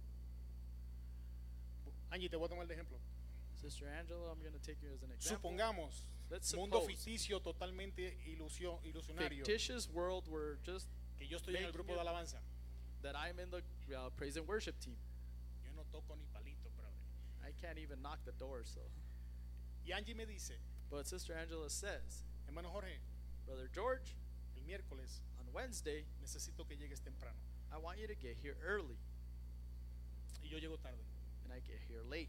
Speaker 1: Angie, te voy a tomar de ejemplo.
Speaker 2: Sister Angela, I'm going to take you as an example.
Speaker 1: Supongamos,
Speaker 2: Let's
Speaker 1: mundo
Speaker 2: suppose.
Speaker 1: ficticio totalmente ilusión, ilusionario,
Speaker 2: Fictitious world where just
Speaker 1: que yo estoy en el
Speaker 2: making
Speaker 1: grupo
Speaker 2: it-
Speaker 1: de alabanza.
Speaker 2: that I'm in the uh, praise and worship team.
Speaker 1: Yo no toco ni palito, brother.
Speaker 2: I can't even knock the door, so.
Speaker 1: Y Angie me dice,
Speaker 2: But Sister Angela says,
Speaker 1: hermano Jorge,
Speaker 2: Brother George,
Speaker 1: el miércoles
Speaker 2: on Wednesday,
Speaker 1: necesito que llegues temprano.
Speaker 2: I want you to get here early,
Speaker 1: Y yo llego tarde.
Speaker 2: and I get here late.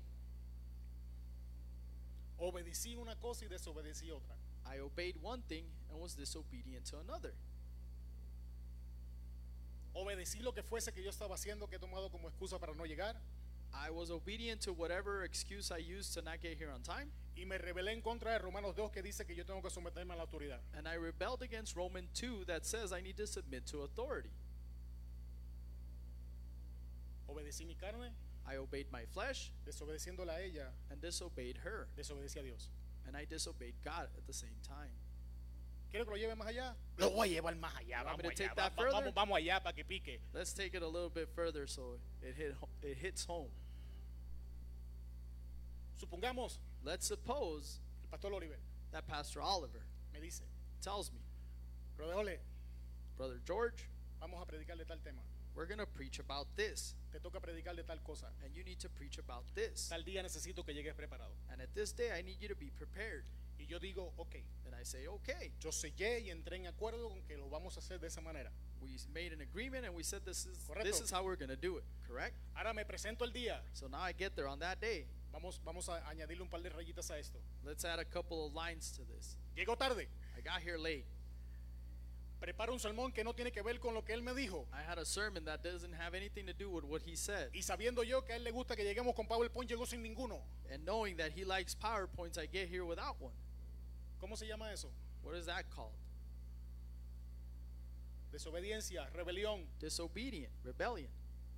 Speaker 1: Obedecí una cosa y desobedecí otra.
Speaker 2: I obeyed one thing and was disobedient to another.
Speaker 1: Obedecí lo que fuese que yo estaba haciendo, que he tomado como excusa para no llegar.
Speaker 2: I was obedient to whatever excuse I used to not get here on time.
Speaker 1: Y me rebelé en contra de Romanos dos que dice que yo tengo que someterme a la autoridad.
Speaker 2: And I rebelled against Romans two that says I need to submit to authority.
Speaker 1: Obedecí mi carne,
Speaker 2: I obeyed my flesh
Speaker 1: desobedeciéndola a ella,
Speaker 2: and disobeyed her.
Speaker 1: desobedecí a Dios.
Speaker 2: And I disobeyed God at the same time.
Speaker 1: ¿Quiero que lo lleve más allá? Lo voy a llevar más allá.
Speaker 2: You want
Speaker 1: Vamos
Speaker 2: me to
Speaker 1: allá.
Speaker 2: take that
Speaker 1: Va- va-
Speaker 2: further?
Speaker 1: vamos, vamos allá para que pique.
Speaker 2: Let's take it a little bit further so it hit ho- it hits home.
Speaker 1: Supongamos,
Speaker 2: Let's suppose
Speaker 1: el pastor Oliver
Speaker 2: that Pastor Oliver
Speaker 1: me dice,
Speaker 2: tells me,
Speaker 1: Brother Ole,
Speaker 2: Brother George,
Speaker 1: vamos a predicar de tal tema.
Speaker 2: we're going to preach about this,
Speaker 1: Te toca predicar de tal cosa.
Speaker 2: and you need to preach about this.
Speaker 1: Tal día necesito que llegues preparado.
Speaker 2: And at this day, I need you to be prepared.
Speaker 1: Y yo digo, ok,
Speaker 2: And I say, okay.
Speaker 1: yo sellé y entré en acuerdo con que lo vamos a hacer de esa manera.
Speaker 2: We made an agreement and we said this is
Speaker 1: Correcto.
Speaker 2: this is how we're going to do it, correct?
Speaker 1: Ahora me presento el día.
Speaker 2: So now I get there on that day.
Speaker 1: Vamos, vamos a añadirle un par de rayitas a esto.
Speaker 2: Let's add a couple of lines to this.
Speaker 1: Llego tarde.
Speaker 2: I got here late.
Speaker 1: Preparo un sermón que no tiene que ver con lo que él me dijo.
Speaker 2: I had a sermon that doesn't have anything to do with what he said.
Speaker 1: Y sabiendo yo que a él le gusta que lleguemos con PowerPoint, llegó sin ninguno.
Speaker 2: And knowing that he likes PowerPoints, I get here without one.
Speaker 1: ¿Cómo se llama eso?
Speaker 2: What is that called?
Speaker 1: Desobediencia, rebelión.
Speaker 2: Disobedient, rebellion.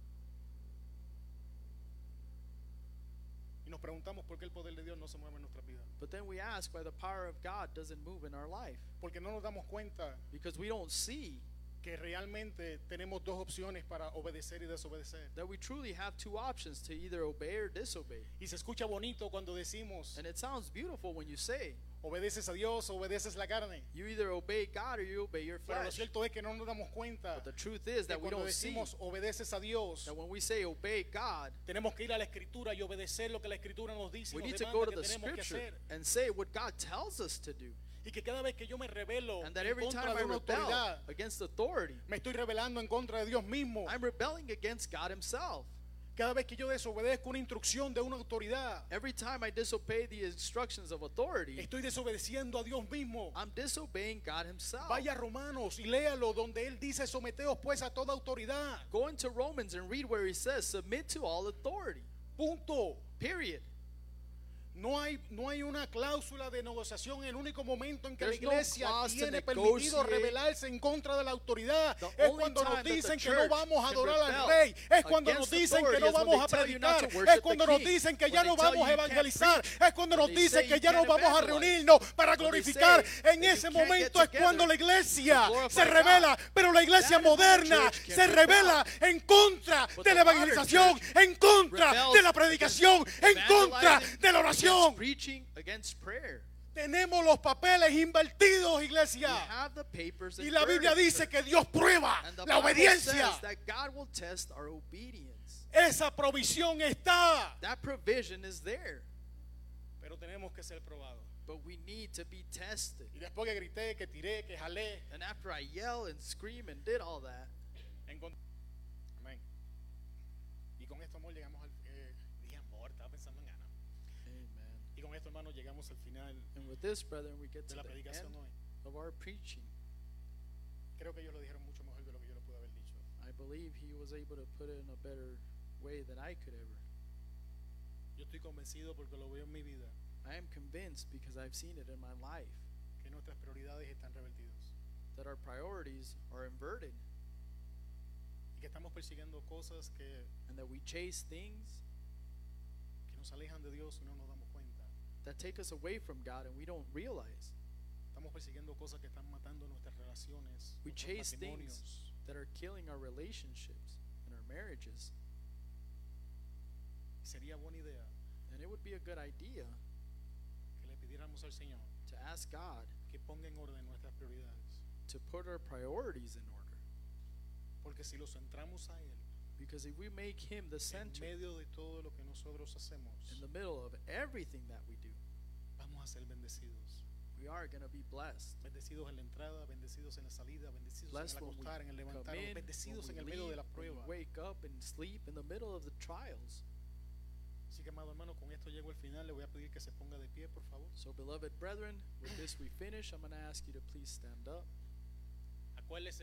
Speaker 1: Y nos preguntamos por qué el poder de Dios no se mueve en nuestra vida.
Speaker 2: But then we ask why the power of God doesn't move in our life.
Speaker 1: Porque no nos damos cuenta
Speaker 2: Because we don't see
Speaker 1: que realmente tenemos dos opciones para obedecer y desobedecer.
Speaker 2: that we truly have two options to either obey or disobey.
Speaker 1: Y se escucha bonito cuando decimos,
Speaker 2: And it sounds beautiful when you say,
Speaker 1: obedeces a Dios, obedeces la carne.
Speaker 2: you either obey God or you obey your
Speaker 1: Pero lo
Speaker 2: flesh.
Speaker 1: cierto es que no nos damos cuenta
Speaker 2: But the truth is
Speaker 1: que
Speaker 2: that we
Speaker 1: cuando
Speaker 2: don't see
Speaker 1: decimos obedeces a Dios,
Speaker 2: that when we say obey God,
Speaker 1: tenemos que ir a la Escritura y obedecer lo que la Escritura nos dice y
Speaker 2: we
Speaker 1: nos
Speaker 2: need to
Speaker 1: demanda
Speaker 2: go to
Speaker 1: que
Speaker 2: the
Speaker 1: tenemos que
Speaker 2: scripture
Speaker 1: hacer.
Speaker 2: and say what God tells us to do.
Speaker 1: Y que cada vez que yo me rebelo
Speaker 2: And that
Speaker 1: en
Speaker 2: every
Speaker 1: contra
Speaker 2: time I
Speaker 1: de una
Speaker 2: rebel
Speaker 1: autoridad,
Speaker 2: against authority,
Speaker 1: me estoy rebelando en contra de Dios mismo.
Speaker 2: I'm rebelling against God Himself.
Speaker 1: Cada vez que yo desobedezco una instrucción de una autoridad,
Speaker 2: Every time I disobey the instructions of authority,
Speaker 1: estoy desobedeciendo a Dios mismo.
Speaker 2: I'm disobeying God Himself.
Speaker 1: Vaya a Romanos y léalo donde él dice someteos pues a toda autoridad.
Speaker 2: Go into Romans and read where He says, submit to all authority.
Speaker 1: Punto.
Speaker 2: Period.
Speaker 1: No hay, no hay una cláusula de negociación. El único momento en que
Speaker 2: There's
Speaker 1: la
Speaker 2: no
Speaker 1: iglesia
Speaker 2: clause to
Speaker 1: tiene permitido
Speaker 2: negotiate.
Speaker 1: rebelarse en contra de la autoridad
Speaker 2: The
Speaker 1: es
Speaker 2: only
Speaker 1: cuando
Speaker 2: time
Speaker 1: nos
Speaker 2: that the
Speaker 1: dicen que no
Speaker 2: church
Speaker 1: vamos a
Speaker 2: can
Speaker 1: adorar al
Speaker 2: rebel
Speaker 1: rey. Es cuando nos
Speaker 2: against
Speaker 1: dicen que
Speaker 2: authority
Speaker 1: no
Speaker 2: is when
Speaker 1: vamos a
Speaker 2: they tell you not
Speaker 1: predicar.
Speaker 2: to
Speaker 1: Es
Speaker 2: worship
Speaker 1: cuando
Speaker 2: the
Speaker 1: nos
Speaker 2: king.
Speaker 1: dicen que
Speaker 2: When
Speaker 1: ya
Speaker 2: they
Speaker 1: no
Speaker 2: tell
Speaker 1: vamos a
Speaker 2: you you can't
Speaker 1: evangelizar.
Speaker 2: preach.
Speaker 1: Es cuando
Speaker 2: When
Speaker 1: nos
Speaker 2: they
Speaker 1: dicen
Speaker 2: say
Speaker 1: que
Speaker 2: you
Speaker 1: ya no
Speaker 2: can't
Speaker 1: vamos a
Speaker 2: evangelize.
Speaker 1: reunirnos para
Speaker 2: When they
Speaker 1: glorificar.
Speaker 2: say
Speaker 1: En
Speaker 2: that you
Speaker 1: ese
Speaker 2: can't get
Speaker 1: momento es cuando la
Speaker 2: together
Speaker 1: iglesia
Speaker 2: to glorify
Speaker 1: se
Speaker 2: God.
Speaker 1: revela. Pero la iglesia
Speaker 2: That is when the
Speaker 1: moderna
Speaker 2: church can
Speaker 1: se
Speaker 2: rebel.
Speaker 1: revela en contra
Speaker 2: But
Speaker 1: de
Speaker 2: the
Speaker 1: la
Speaker 2: modern
Speaker 1: evangelización,
Speaker 2: church
Speaker 1: en contra
Speaker 2: rebels
Speaker 1: de la predicación, en
Speaker 2: against
Speaker 1: contra
Speaker 2: evangelizing,
Speaker 1: de la
Speaker 2: against
Speaker 1: oración.
Speaker 2: preaching, against prayer.
Speaker 1: Tenemos los papeles invertidos,
Speaker 2: We
Speaker 1: iglesia.
Speaker 2: have the papers
Speaker 1: Y la
Speaker 2: inverted,
Speaker 1: Biblia dice
Speaker 2: church.
Speaker 1: que Dios prueba
Speaker 2: And the
Speaker 1: la
Speaker 2: Bible
Speaker 1: obediencia.
Speaker 2: says that God will test our obedience.
Speaker 1: Esa provisión está.
Speaker 2: That provision is there,
Speaker 1: Pero tenemos que ser probados.
Speaker 2: but we need to be tested.
Speaker 1: Y después que grité, que tiré, que jalé.
Speaker 2: And after I yell and scream and did all that,
Speaker 1: encont- Amén. Y con esto, amor, llegamos al. Eh, dije amor, estaba pensando en Ana.
Speaker 2: amen.
Speaker 1: Y con esto, hermano, llegamos al final
Speaker 2: And with this, brethren, we get
Speaker 1: de
Speaker 2: to
Speaker 1: la
Speaker 2: the
Speaker 1: predicación
Speaker 2: end
Speaker 1: hoy.
Speaker 2: of our preaching.
Speaker 1: Creo que ellos lo dijeron mucho mejor de lo que yo lo pude haber dicho.
Speaker 2: I believe he was able to put it in a better way than I could ever.
Speaker 1: Yo estoy convencido porque lo veo en mi vida
Speaker 2: I am convinced because I've seen it in my life
Speaker 1: que nuestras prioridades están revertidas
Speaker 2: that our priorities are inverted
Speaker 1: y que estamos persiguiendo cosas que,
Speaker 2: and that we chase things
Speaker 1: que nos alejan de Dios y no nos damos cuenta.
Speaker 2: that take us away from God and we don't realize.
Speaker 1: Estamos persiguiendo cosas que están matando nuestras relaciones,
Speaker 2: We
Speaker 1: nuestros
Speaker 2: chase things
Speaker 1: matrimonios.
Speaker 2: that are killing our relationships and our marriages.
Speaker 1: Sería buena idea
Speaker 2: And it would be a good idea
Speaker 1: que le pidiéramos al Señor
Speaker 2: to ask God
Speaker 1: que ponga en orden nuestras prioridades,
Speaker 2: to put our priorities in order.
Speaker 1: porque si lo centramos a Él
Speaker 2: Because if we make him the
Speaker 1: en
Speaker 2: center
Speaker 1: medio de todo lo que nosotros hacemos,
Speaker 2: in the middle of everything that we do,
Speaker 1: vamos a ser bendecidos.
Speaker 2: we are going to be blessed.
Speaker 1: Bendecidos en la entrada, bendecidos en la salida, bendecidos
Speaker 2: Blessed
Speaker 1: en el
Speaker 2: when we
Speaker 1: acostar, en el
Speaker 2: come
Speaker 1: levantar,
Speaker 2: in,
Speaker 1: bendecidos
Speaker 2: when
Speaker 1: en
Speaker 2: we
Speaker 1: el medio de
Speaker 2: leave,
Speaker 1: la
Speaker 2: when
Speaker 1: prueba.
Speaker 2: we wake up and sleep in the middle of the trials.
Speaker 1: Así que, amado hermano, con esto llego al final. Le voy a pedir que se ponga de pie, por favor.
Speaker 2: So, beloved brethren, with this we finish. I'm going to ask you to please stand up.
Speaker 1: Acuérdese, en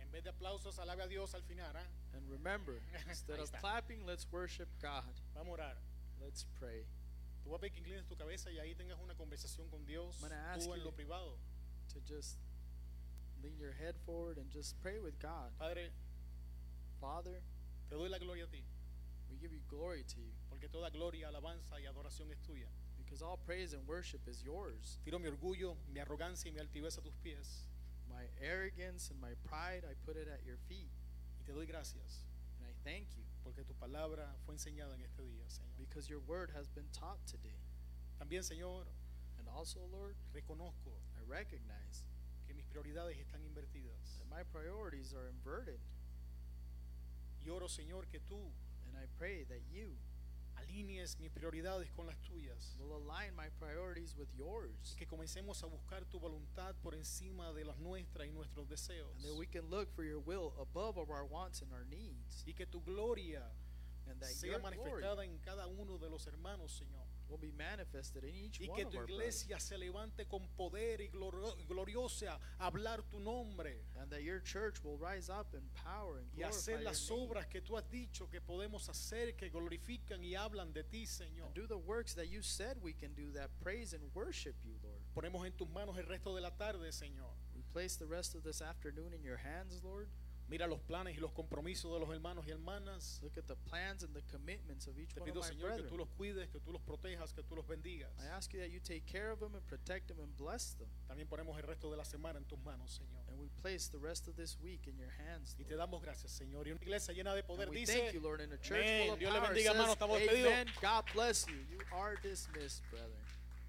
Speaker 1: En vez de aplausos, alabe a Dios al final. ¿ah?
Speaker 2: And remember, instead
Speaker 1: Ahí
Speaker 2: of
Speaker 1: está.
Speaker 2: clapping, let's worship God.
Speaker 1: Vamos a orar.
Speaker 2: Let's pray.
Speaker 1: Tú vas a pedir que inclines tu cabeza y ahí tengas una conversación con Dios,
Speaker 2: I'm gonna ask
Speaker 1: tú en
Speaker 2: you-
Speaker 1: lo privado.
Speaker 2: To just lean your head forward and just pray with God.
Speaker 1: Padre,
Speaker 2: Father,
Speaker 1: te doy la gloria a ti,
Speaker 2: we give you glory to you
Speaker 1: porque toda gloria, alabanza y adoración es tuya.
Speaker 2: because all praise and worship is yours.
Speaker 1: Tiro mi orgullo, mi arrogancia y mi altivez a tus pies
Speaker 2: My arrogance and my pride, I put it at your feet.
Speaker 1: y te doy gracias,
Speaker 2: And I thank you
Speaker 1: porque tu palabra fue enseñada en este día, Señor.
Speaker 2: because your word has been taught today.
Speaker 1: También, Señor,
Speaker 2: And also, Lord,
Speaker 1: reconozco
Speaker 2: I recognize
Speaker 1: que mis prioridades están invertidas.
Speaker 2: that my priorities are inverted.
Speaker 1: Y oro, Señor, que tú
Speaker 2: And I pray that you
Speaker 1: alinees mis prioridades con las tuyas.
Speaker 2: will align my priorities with
Speaker 1: Y
Speaker 2: yours.
Speaker 1: que comencemos a buscar tu voluntad por encima de las nuestras y nuestros deseos.
Speaker 2: And that we can look for your will above of our wants and our needs.
Speaker 1: Y que tu gloria
Speaker 2: And that
Speaker 1: sea
Speaker 2: your glory
Speaker 1: manifestada en cada uno de los hermanos, Señor.
Speaker 2: will be manifested in each
Speaker 1: Y
Speaker 2: one
Speaker 1: que
Speaker 2: of
Speaker 1: tu
Speaker 2: our brothers.
Speaker 1: iglesia se levante con poder y gloro- gloriosa a hablar tu nombre
Speaker 2: And that your church will rise up in power and
Speaker 1: y
Speaker 2: glorify
Speaker 1: hacer
Speaker 2: your
Speaker 1: las
Speaker 2: name.
Speaker 1: obras que tú has dicho que podemos hacer, que glorifican y hablan de ti, Señor.
Speaker 2: And do the works that you said we can do that praise and worship you, Lord.
Speaker 1: Ponemos en tus manos el resto de la tarde, Señor.
Speaker 2: We place the rest of this afternoon in your hands, Lord.
Speaker 1: Mira los planes y los compromisos de los hermanos y hermanas.
Speaker 2: Look at the plans and the commitments of each
Speaker 1: Te
Speaker 2: one of
Speaker 1: pido,
Speaker 2: my
Speaker 1: Señor, que
Speaker 2: brethren.
Speaker 1: tú los cuides, que tú los protejas, que tú los bendigas.
Speaker 2: I ask you that you take care of them and protect them and bless them.
Speaker 1: También ponemos el resto de la semana en tus manos, Señor.
Speaker 2: And we place the rest of this week in your hands,
Speaker 1: Y te
Speaker 2: Lord.
Speaker 1: damos gracias, Señor. Y una iglesia llena de poder
Speaker 2: And we
Speaker 1: dice,
Speaker 2: thank you, Lord, in a church
Speaker 1: amén.
Speaker 2: full of
Speaker 1: Dios le
Speaker 2: power
Speaker 1: bendiga, hermano.
Speaker 2: says,
Speaker 1: Estamos despedidos.
Speaker 2: amen. God bless you. You are dismissed, brethren.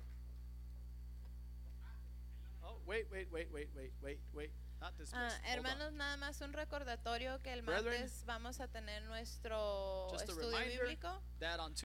Speaker 2: Oh, wait, wait, wait, wait, wait, wait, wait. Not
Speaker 3: Ah,
Speaker 2: dismissed. Hold on.
Speaker 3: hermanos, nada más un recordatorio que el
Speaker 2: Brethren,
Speaker 3: martes vamos a tener nuestro
Speaker 2: Just a
Speaker 3: estudio
Speaker 2: reminder
Speaker 3: bíblico.
Speaker 2: that on